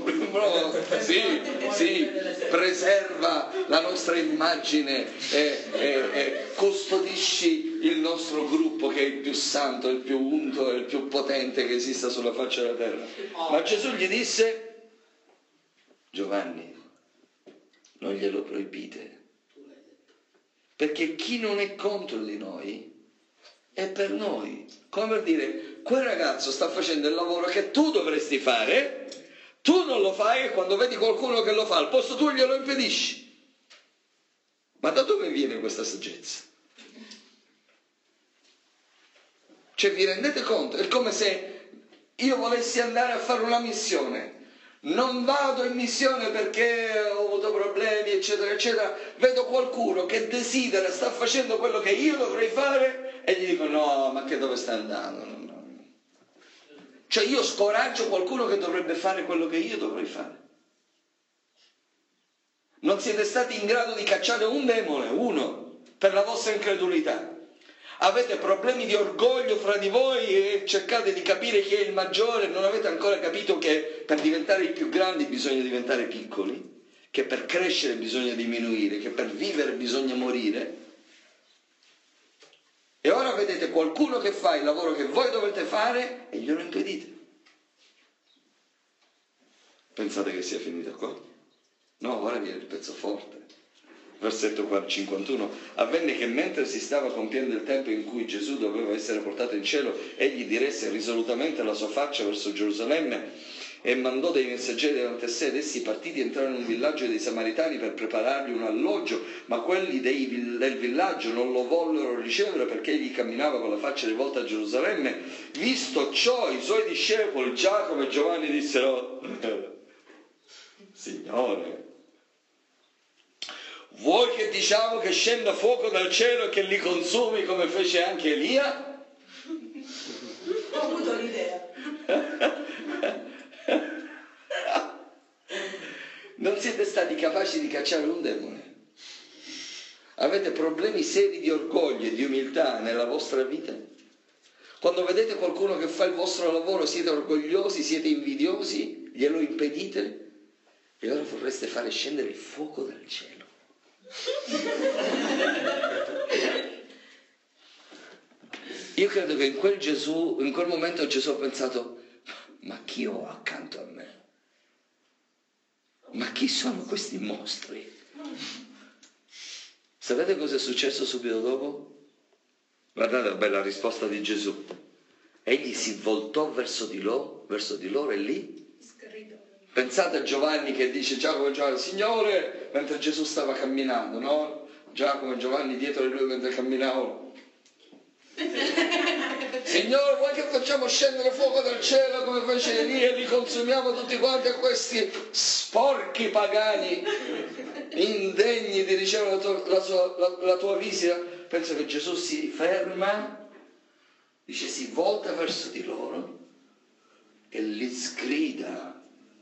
sì, preserva la nostra immagine e custodisci il nostro gruppo che è il più santo, il più unto e il più potente che esista sulla faccia della terra. Ma Gesù gli disse: Giovanni, non glielo proibite, perché chi non è contro di noi è per noi. Come per dire: quel ragazzo sta facendo il lavoro che tu dovresti fare, tu non lo fai e quando vedi qualcuno che lo fa al posto tuo glielo impedisci. Ma da dove viene questa saggezza? Cioè, vi rendete conto? È come se io volessi andare a fare una missione. Non vado in missione perché ho avuto problemi, eccetera, eccetera. Vedo qualcuno che desidera, sta facendo quello che io dovrei fare e gli dico: no, ma che dove sta andando? Cioè io scoraggio qualcuno che dovrebbe fare quello che io dovrei fare. Non siete stati in grado di cacciare un demone, uno. per la vostra incredulità. Avete problemi di orgoglio fra di voi e cercate di capire chi è il maggiore, non avete ancora capito che per diventare i più grandi bisogna diventare piccoli, che per crescere bisogna diminuire, che per vivere bisogna morire. E ora vedete qualcuno che fa il lavoro che voi dovete fare e glielo impedite. Pensate che sia finita qua? No, ora viene il pezzo forte. Versetto 51. Avvenne che mentre si stava compiendo il tempo in cui Gesù doveva essere portato in cielo, egli diresse risolutamente la sua faccia verso Gerusalemme e mandò dei messaggeri davanti a sé, ed essi partiti entrarono in un villaggio dei Samaritani per preparargli un alloggio, ma quelli del villaggio non lo vollero ricevere perché egli camminava con la faccia rivolta a Gerusalemme. Visto ciò, i suoi discepoli Giacomo e Giovanni dissero: Signore, vuoi che diciamo che scenda fuoco dal cielo e che li consumi come fece anche Elia? Ho avuto l'idea. Non siete stati capaci di cacciare un demone? Avete problemi seri di orgoglio e di umiltà nella vostra vita? Quando vedete qualcuno che fa il vostro lavoro siete orgogliosi, siete invidiosi, glielo impedite e ora vorreste fare scendere il fuoco dal cielo. Io credo che in quel momento Gesù ha pensato: ma chi ho accanto a me? Ma chi sono questi mostri? Sapete cosa è successo subito dopo? Guardate la bella risposta di Gesù. Egli si voltò verso di loro e lì pensate a Giovanni che dice: Giacomo e Giovanni, Signore, mentre Gesù stava camminando, no? Giacomo e Giovanni dietro di lui mentre camminavano. Signore, vuoi che facciamo scendere fuoco dal cielo come fece Elia e li consumiamo tutti quanti a questi sporchi pagani indegni di ricevere la tua visita? Penso che Gesù si ferma, dice, si volta verso di loro e li sgrida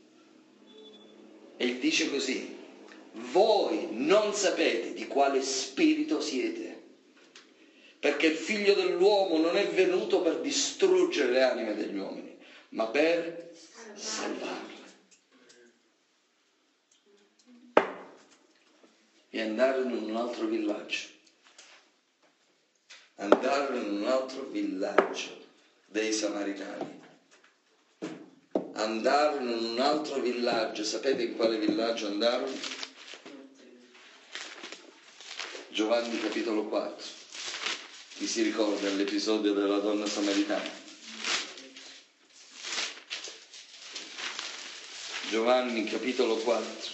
e dice così: voi non sapete di quale spirito siete, perché il figlio dell'uomo non è venuto per distruggere le anime degli uomini, ma per salvarle. E andarono in un altro villaggio. Andarono in un altro villaggio dei Samaritani. Andarono in un altro villaggio. Sapete in quale villaggio andarono? Giovanni capitolo 4. Chi si ricorda l'episodio della donna samaritana? Giovanni capitolo 4.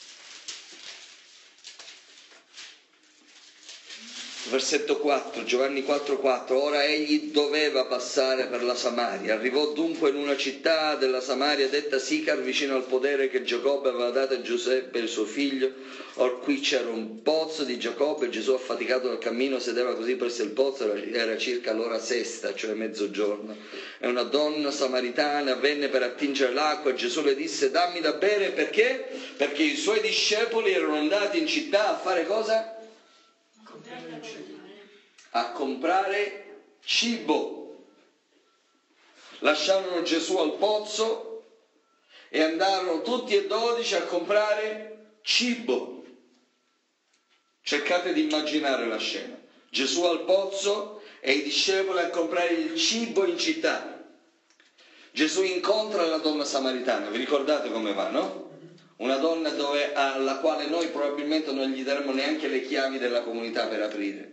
Versetto 4, Giovanni 4,4. Ora egli doveva passare per la Samaria. Arrivò dunque in una città della Samaria detta Sicar, vicino al podere che Giacobbe aveva dato a Giuseppe il suo figlio. Or qui c'era un pozzo di Giacobbe, Gesù affaticato dal cammino sedeva così presso il pozzo, era circa l'ora sesta, cioè mezzogiorno. E una donna samaritana venne per attingere l'acqua e Gesù le disse: dammi da bere. Perché? Perché i suoi discepoli erano andati in città a fare cosa? A comprare cibo. Lasciarono Gesù al pozzo e andarono tutti e 12 a comprare cibo. Cercate di immaginare la scena. Gesù al pozzo e i discepoli a comprare il cibo in città. Gesù incontra la donna samaritana. Vi ricordate come va, no? Una donna alla quale noi probabilmente non gli daremo neanche le chiavi della comunità per aprire.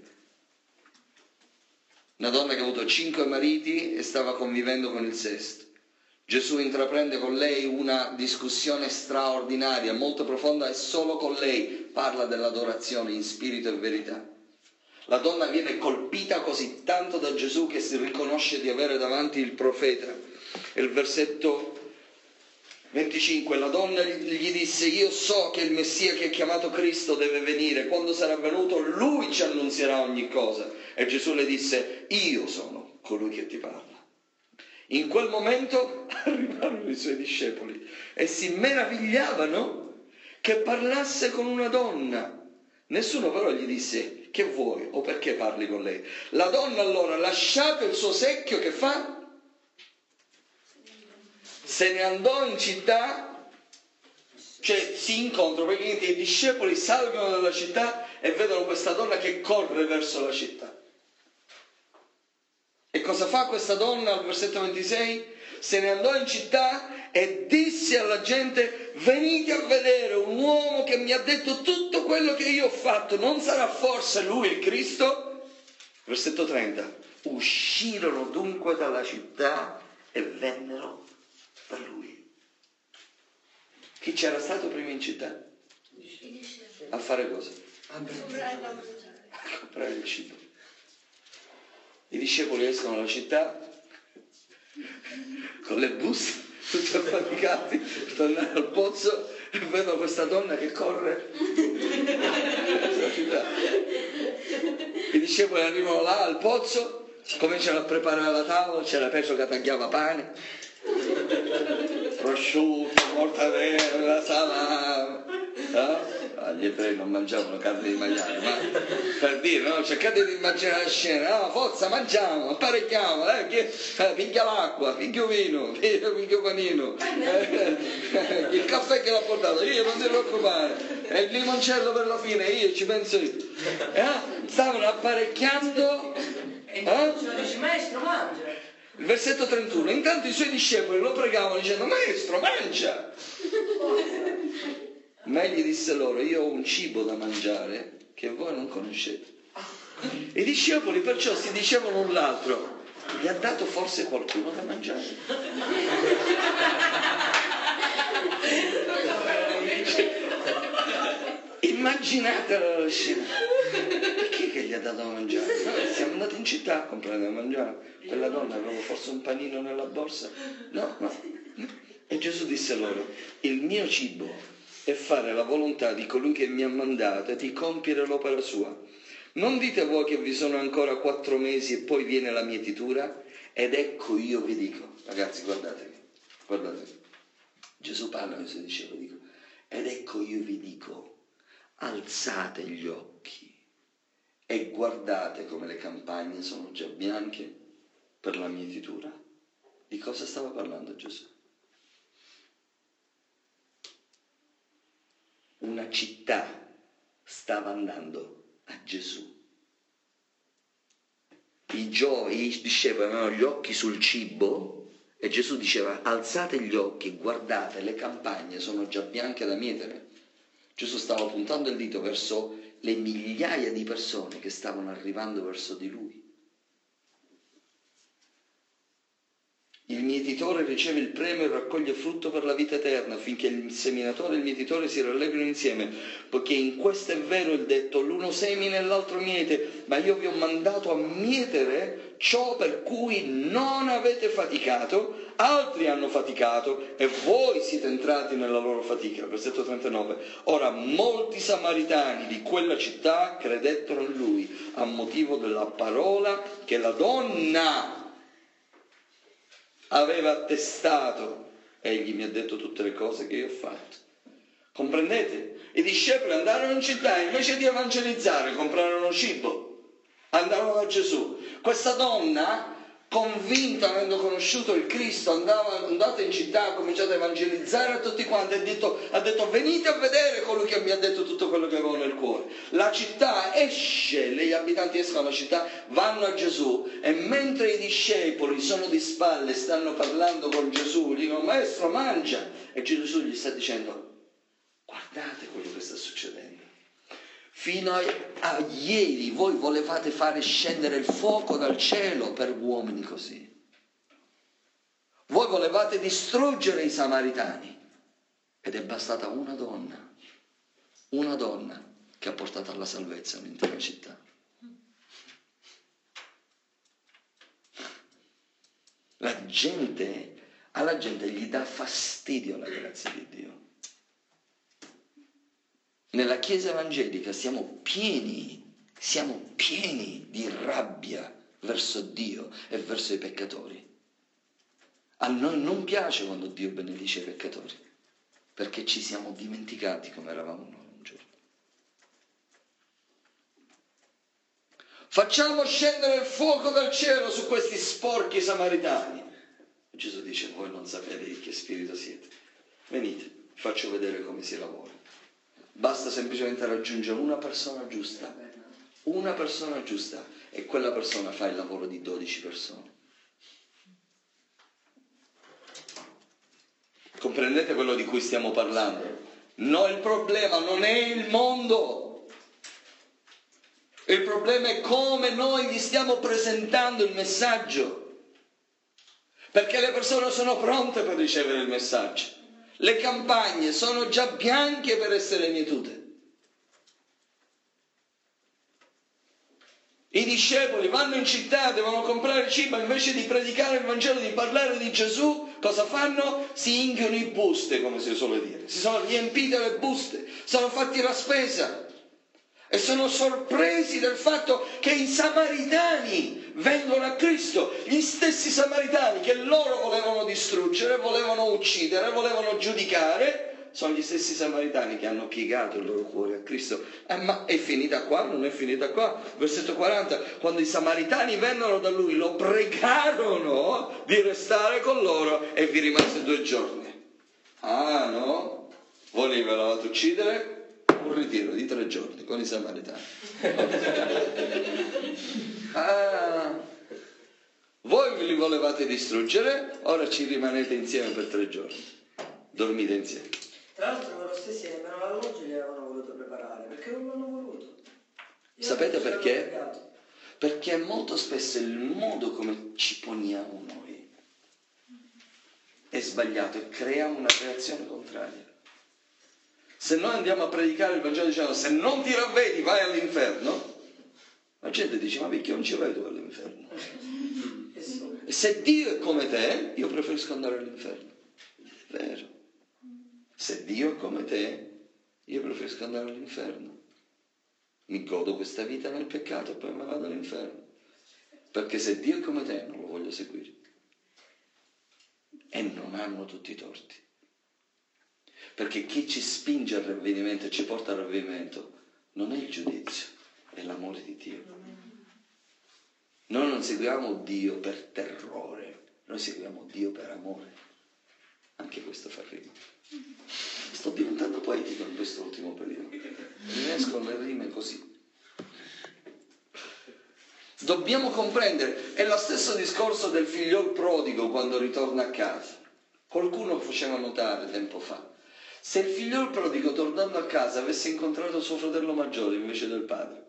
Una donna che ha avuto 5 mariti e stava convivendo con il sesto. Gesù intraprende con lei una discussione straordinaria, molto profonda, e solo con lei parla dell'adorazione in spirito e verità. La donna viene colpita così tanto da Gesù che si riconosce di avere davanti il profeta. E il versetto 25, la donna gli disse: io so che il Messia che è chiamato Cristo deve venire, quando sarà venuto lui ci annunzierà ogni cosa. E Gesù le disse: io sono colui che ti parla. In quel momento arrivarono i suoi discepoli e si meravigliavano che parlasse con una donna. Nessuno però gli disse: che vuoi o perché parli con lei? La donna allora, lasciato il suo secchio, che fa? Se ne andò in città, cioè si incontrano, perché i discepoli salgono dalla città e vedono questa donna che corre verso la città. E cosa fa questa donna al versetto 26? Se ne andò in città e disse alla gente: venite a vedere un uomo che mi ha detto tutto quello che io ho fatto, non sarà forse lui il Cristo? Versetto 30. Uscirono dunque dalla città e vennero da lui. Chi c'era stato prima in città? A fare cosa? A comprare il cibo. I discepoli escono dalla città con le buste tutti affaticati per tornare al pozzo e vedono questa donna che corre nella città. I discepoli arrivano là al pozzo, cominciano a preparare la tavola, c'era Petro che tagliava pane, prosciutto, mortadella, salame. No? Gli ebrei non mangiavano carne di maiale, ma per dire, no? Cercate di immaginare la scena, no? Forza, mangiamo, apparecchiamo, piglia l'acqua, piglia vino, piglia panino, il caffè che l'ha portato, io non ti preoccupare, e il limoncello per la fine, io ci penso io. Stavano apparecchiando. Dice, maestro, mangia. Il versetto 31, intanto i suoi discepoli lo pregavano dicendo: maestro, mangia! Ma egli disse loro: io ho un cibo da mangiare che voi non conoscete. I discepoli perciò si dicevano l'un l'altro: gli ha dato forse qualcuno da mangiare? Immaginate la scena. Chi che gli ha dato da mangiare? Noi siamo andati in città a comprare da mangiare. Quella donna aveva forse un panino nella borsa? No. E Gesù disse loro: il mio cibo è fare la volontà di colui che mi ha mandato e di compiere l'opera sua. Non dite voi che vi sono ancora 4 mesi e poi viene la mietitura? Ed ecco io vi dico, ragazzi, guardatevi, Gesù parla ai suoi discepoli, dico, ed ecco io vi dico, alzate gli occhi e guardate come le campagne sono già bianche per la mietitura. Di cosa stava parlando Gesù? Una città stava andando a Gesù. I discepoli avevano gli occhi sul cibo e Gesù diceva: alzate gli occhi e guardate, le campagne sono già bianche da mietere. Gesù stava puntando il dito verso le migliaia di persone che stavano arrivando verso di lui. Il mietitore riceve il premio e raccoglie frutto per la vita eterna, affinché il seminatore e il mietitore si rallegrino insieme, poiché in questo è vero il detto: l'uno semina e l'altro miete, ma io vi ho mandato a mietere ciò per cui non avete faticato, altri hanno faticato e voi siete entrati nella loro fatica. Versetto 39. Ora molti samaritani di quella città credettero in lui a motivo della parola che la donna aveva attestato: egli mi ha detto tutte le cose che io ho fatto. Comprendete? I discepoli andarono in città e invece di evangelizzare comprarono cibo, andarono da Gesù. Questa donna, convinta, avendo conosciuto il Cristo, andata in città, ha cominciato a evangelizzare a tutti quanti, ha detto venite a vedere colui che mi ha detto tutto quello che avevo nel cuore. La città esce, gli abitanti escono dalla città, vanno a Gesù, e mentre i discepoli sono di spalle, stanno parlando con Gesù, dicono: maestro, mangia, e Gesù gli sta dicendo: guardate quello che sta succedendo. Fino a ieri voi volevate fare scendere il fuoco dal cielo per uomini così. Voi volevate distruggere i samaritani. Ed è bastata una donna che ha portato alla salvezza un'intera città. Alla gente gli dà fastidio la grazia di Dio. Nella Chiesa evangelica siamo pieni di rabbia verso Dio e verso i peccatori. A noi non piace quando Dio benedice i peccatori, perché ci siamo dimenticati come eravamo noi un giorno. Facciamo scendere il fuoco dal cielo su questi sporchi samaritani. E Gesù dice, voi non sapete di che spirito siete. Venite, vi faccio vedere come si lavora. Basta semplicemente raggiungere una persona giusta. Una persona giusta. E quella persona fa il lavoro di 12 persone. Comprendete quello di cui stiamo parlando? No, il problema non è il mondo. Il problema è come noi gli stiamo presentando il messaggio. Perché le persone sono pronte per ricevere il messaggio. Le campagne sono già bianche per essere mietute. I discepoli vanno in città, devono comprare cibo, invece di predicare il Vangelo, di parlare di Gesù, cosa fanno? Si inghiono i buste, come si suole dire. Si sono riempite le buste, sono fatti la spesa. E sono sorpresi del fatto che i samaritani vengono a Cristo, gli stessi samaritani che loro volevano distruggere, volevano uccidere, volevano giudicare, sono gli stessi samaritani che hanno piegato il loro cuore a Cristo. Ma è finita qua? Non è finita qua. Versetto 40, quando i samaritani vennero da lui, lo pregarono di restare con loro e vi rimase 2 giorni. Ah no? Voi li volevate uccidere? Un ritiro di 3 giorni con i samaritani. Voi li volevate distruggere, ora ci rimanete insieme per 3 giorni. Dormite insieme. Tra l'altro loro stessi nemmeno l'alloggio li avevano voluto preparare, perché non l'hanno voluto. Sapete perché? Perché molto spesso il modo come ci poniamo noi è sbagliato e creiamo una reazione contraria. Se noi andiamo a predicare il Vangelo dicendo se non ti ravvedi vai all'inferno, la gente dice ma perché non ci vai tu all'inferno? E se Dio è come te, io preferisco andare all'inferno. Vero. Se Dio è come te, io preferisco andare all'inferno. Mi godo questa vita nel peccato e poi me vado all'inferno. Perché se Dio è come te, non lo voglio seguire. E non hanno tutti i torti. Perché chi ci spinge al ravvedimento e ci porta al ravvedimento non è il giudizio, è l'amore di Dio. Noi non seguiamo Dio per terrore, noi seguiamo Dio per amore. Anche questo fa rima. Sto diventando poetico in questo ultimo periodo. Riesco alle rime così. Dobbiamo comprendere, è lo stesso discorso del figliol prodigo quando ritorna a casa. Qualcuno faceva notare tempo fa. Se il figliol prodigo tornando a casa avesse incontrato suo fratello maggiore invece del padre,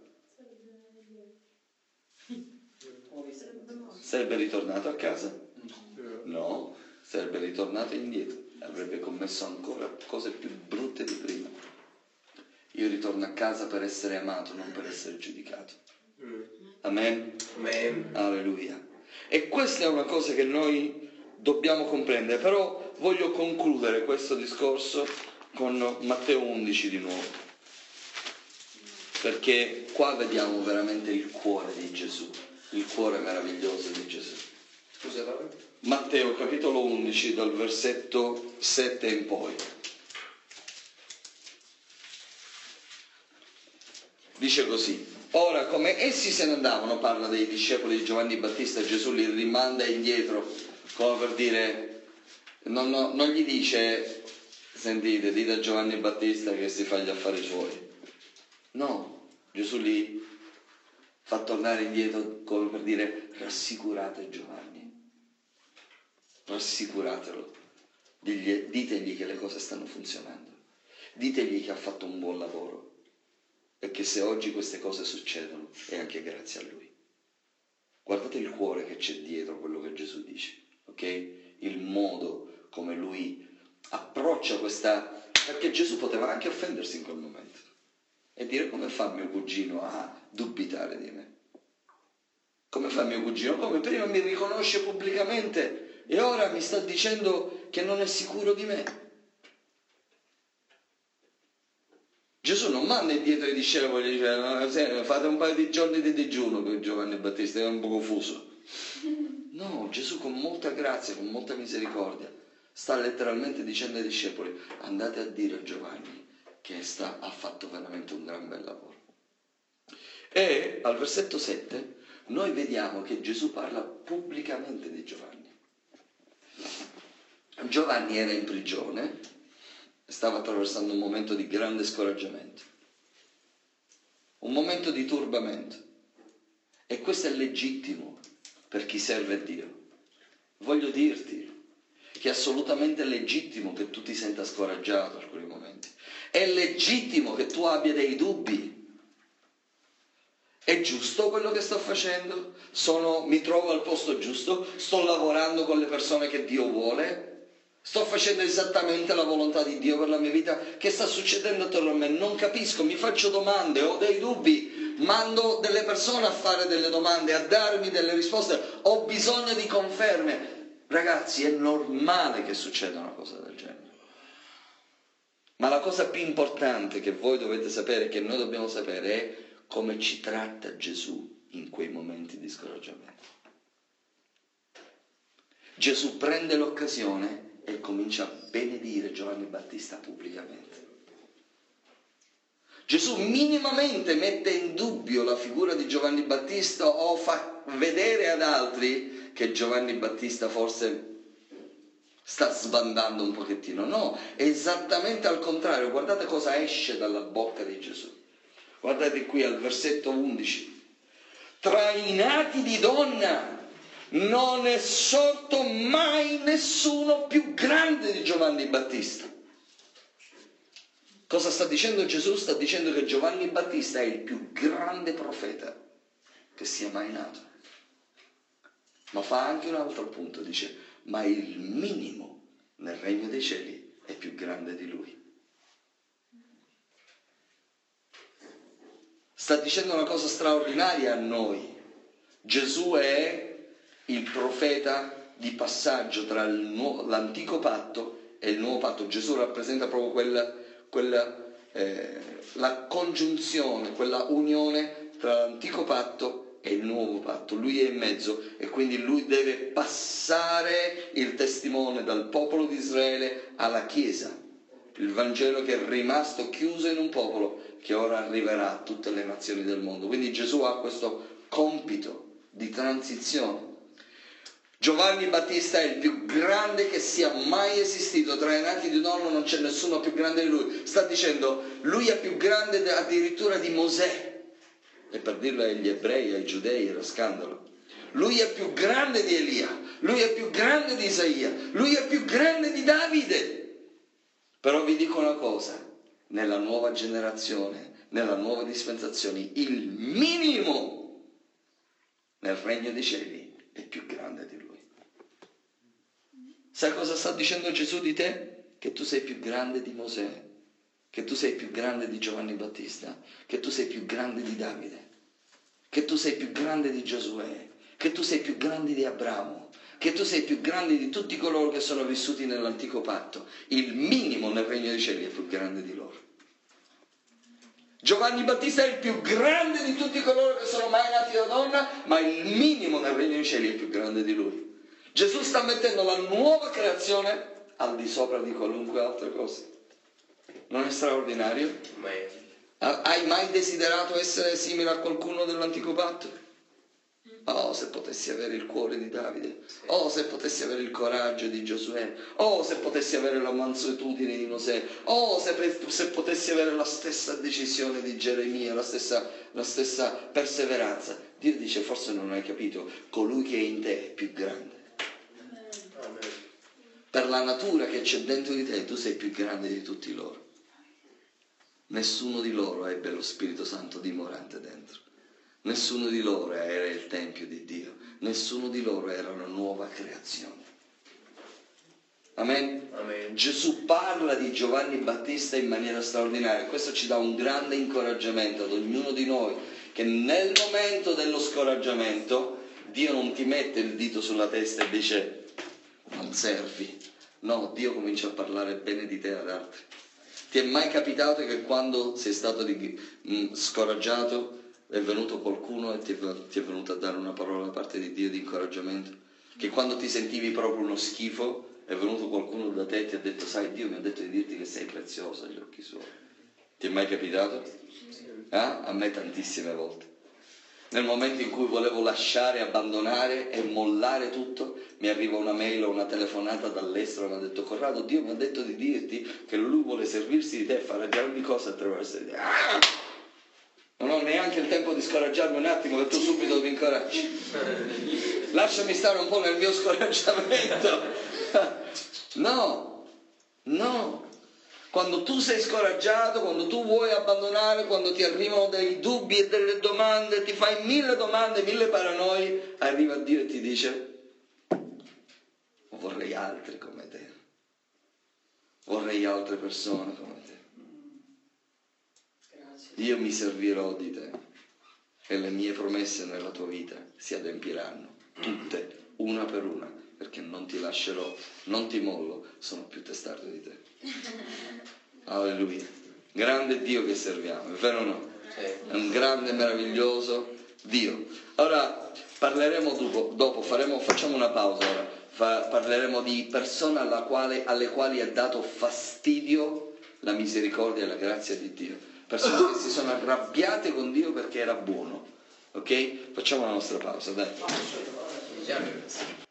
sarebbe ritornato a casa? No, sarebbe ritornato indietro, avrebbe commesso ancora cose più brutte di prima. Io ritorno a casa per essere amato, non per essere giudicato. Amen? Amen. Alleluia. E questa è una cosa che noi dobbiamo comprendere, però voglio concludere questo discorso con Matteo 11 di nuovo, perché qua vediamo veramente il cuore di Gesù, il cuore meraviglioso di Gesù. Scusa, dove? Matteo capitolo 11 dal versetto 7 in poi. Dice così: ora come essi se ne andavano, parla dei discepoli di Giovanni Battista, Gesù li rimanda indietro, come per dire, non gli dice sentite, dite a Giovanni Battista che si fa gli affari suoi. No, Gesù li fa tornare indietro come per dire rassicurate Giovanni, rassicuratelo, ditegli che le cose stanno funzionando, ditegli che ha fatto un buon lavoro e che se oggi queste cose succedono è anche grazie a lui. Guardate il cuore che c'è dietro quello che Gesù dice, ok? Il modo come lui approccia questa... perché Gesù poteva anche offendersi in quel momento e dire come fa mio cugino a dubitare di me? Come fa mio cugino? Come prima mi riconosce pubblicamente e ora mi sta dicendo che non è sicuro di me? Gesù non manda indietro i discepoli e dice no, fate un paio di giorni di digiuno con Giovanni Battista, è un po' confuso. No, Gesù con molta grazia, con molta misericordia sta letteralmente dicendo ai discepoli andate a dire a Giovanni che ha fatto veramente un gran bel lavoro. E al versetto 7 noi vediamo che Gesù parla pubblicamente di Giovanni. Giovanni era in prigione, stava attraversando un momento di grande scoraggiamento, un momento di turbamento, e questo è legittimo per chi serve a Dio. Voglio dirti che è assolutamente legittimo che tu ti senta scoraggiato in alcuni momenti, è legittimo che tu abbia dei dubbi. È giusto quello che sto facendo? Mi trovo al posto giusto? Sto lavorando con le persone che Dio vuole? Sto facendo esattamente la volontà di Dio per la mia vita? Che sta succedendo attorno a me? Non capisco, mi faccio domande, ho dei dubbi, mando delle persone a fare delle domande, a darmi delle risposte, ho bisogno di conferme. Ragazzi, è normale che succeda una cosa del genere. Ma la cosa più importante che voi dovete sapere, che noi dobbiamo sapere, è come ci tratta Gesù in quei momenti di scoraggiamento. Gesù prende l'occasione e comincia a benedire Giovanni Battista pubblicamente. Gesù minimamente mette in dubbio la figura di Giovanni Battista o fa vedere ad altri che Giovanni Battista forse sta sbandando un pochettino. No, è esattamente al contrario. Guardate cosa esce dalla bocca di Gesù. Guardate qui al versetto 11. Tra i nati di donna non è sorto mai nessuno più grande di Giovanni Battista. Cosa sta dicendo Gesù? Sta dicendo che Giovanni Battista è il più grande profeta che sia mai nato. Ma fa anche un altro punto, dice, ma il minimo nel regno dei cieli è più grande di lui. Sta dicendo una cosa straordinaria a noi. Gesù è il profeta di passaggio tra l'antico patto e il nuovo patto. Gesù rappresenta proprio la congiunzione, quella unione tra l'antico patto e il nuovo patto. Lui è in mezzo e quindi lui deve passare il testimone dal popolo di Israele alla Chiesa. Il Vangelo che è rimasto chiuso in un popolo che ora arriverà a tutte le nazioni del mondo. Quindi Gesù ha questo compito di transizione. Giovanni Battista è il più grande che sia mai esistito, tra i nati di donna non c'è nessuno più grande di lui. Sta dicendo, lui è più grande addirittura di Mosè, e per dirlo agli ebrei, ai giudei era scandalo. Lui è più grande di Elia, lui è più grande di Isaia, lui è più grande di Davide. Però vi dico una cosa, nella nuova generazione, nella nuova dispensazione, il minimo nel regno dei cieli è più grande di lui. Sai cosa sta dicendo Gesù di te? Che tu sei più grande di Mosè, che tu sei più grande di Giovanni Battista, che tu sei più grande di Davide, che tu sei più grande di Giosuè, che tu sei più grande di Abramo, che tu sei più grande di tutti coloro che sono vissuti nell'antico patto. Il minimo nel regno dei cieli è più grande di loro. Giovanni Battista è il più grande di tutti coloro che sono mai nati da donna, ma il minimo nel regno dei cieli è più grande di lui. Gesù sta mettendo la nuova creazione al di sopra di qualunque altra cosa. Non è straordinario? Hai mai desiderato essere simile a qualcuno dell'antico patto? Oh, se potessi avere il cuore di Davide. Oh, se potessi avere il coraggio di Giosuè. Oh, se potessi avere la mansuetudine di Mosè. Oh, se potessi avere la stessa decisione di Geremia, la stessa perseveranza. Dio dice, forse non hai capito, colui che è in te è più grande. Per la natura che c'è dentro di te, tu sei più grande di tutti loro. Nessuno di loro ebbe lo Spirito Santo dimorante dentro. Nessuno di loro era il Tempio di Dio. Nessuno di loro era una nuova creazione. Amen? Amen. Gesù parla di Giovanni Battista in maniera straordinaria. Questo ci dà un grande incoraggiamento ad ognuno di noi, che nel momento dello scoraggiamento Dio non ti mette il dito sulla testa e dice non servi. No, Dio comincia a parlare bene di te ad altri. Ti è mai capitato che quando sei stato scoraggiato è venuto qualcuno e ti è venuto a dare una parola da parte di Dio di incoraggiamento? Che quando ti sentivi proprio uno schifo è venuto qualcuno da te e ti ha detto, sai, Dio mi ha detto di dirti che sei prezioso agli occhi suoi. Ti è mai capitato? A me tantissime volte. Nel momento in cui volevo lasciare, abbandonare e mollare tutto, mi arriva una mail o una telefonata dall'estero, mi ha detto: Corrado, Dio mi ha detto di dirti che Lui vuole servirsi di te e fare grandi cose attraverso di te. Non ho neanche il tempo di scoraggiarmi un attimo, che tu subito mi incoraggi. Lasciami stare un po' nel mio scoraggiamento. No, no. Quando tu sei scoraggiato, quando tu vuoi abbandonare, quando ti arrivano dei dubbi e delle domande, ti fai 1000 domande, 1000 paranoi, arriva Dio e ti dice: vorrei altri come te, vorrei altre persone come te. Io mi servirò di te e le mie promesse nella tua vita si adempiranno, tutte, una per una, perché non ti lascerò, non ti mollo, sono più testardo di te. Alleluia. Grande Dio che serviamo, è vero o no? È un grande, meraviglioso Dio. Ora parleremo dopo facciamo una pausa ora, parleremo di persone alle quali è dato fastidio la misericordia e la grazia di Dio. Persone che si sono arrabbiate con Dio perché era buono. Ok? Facciamo la nostra pausa, dai.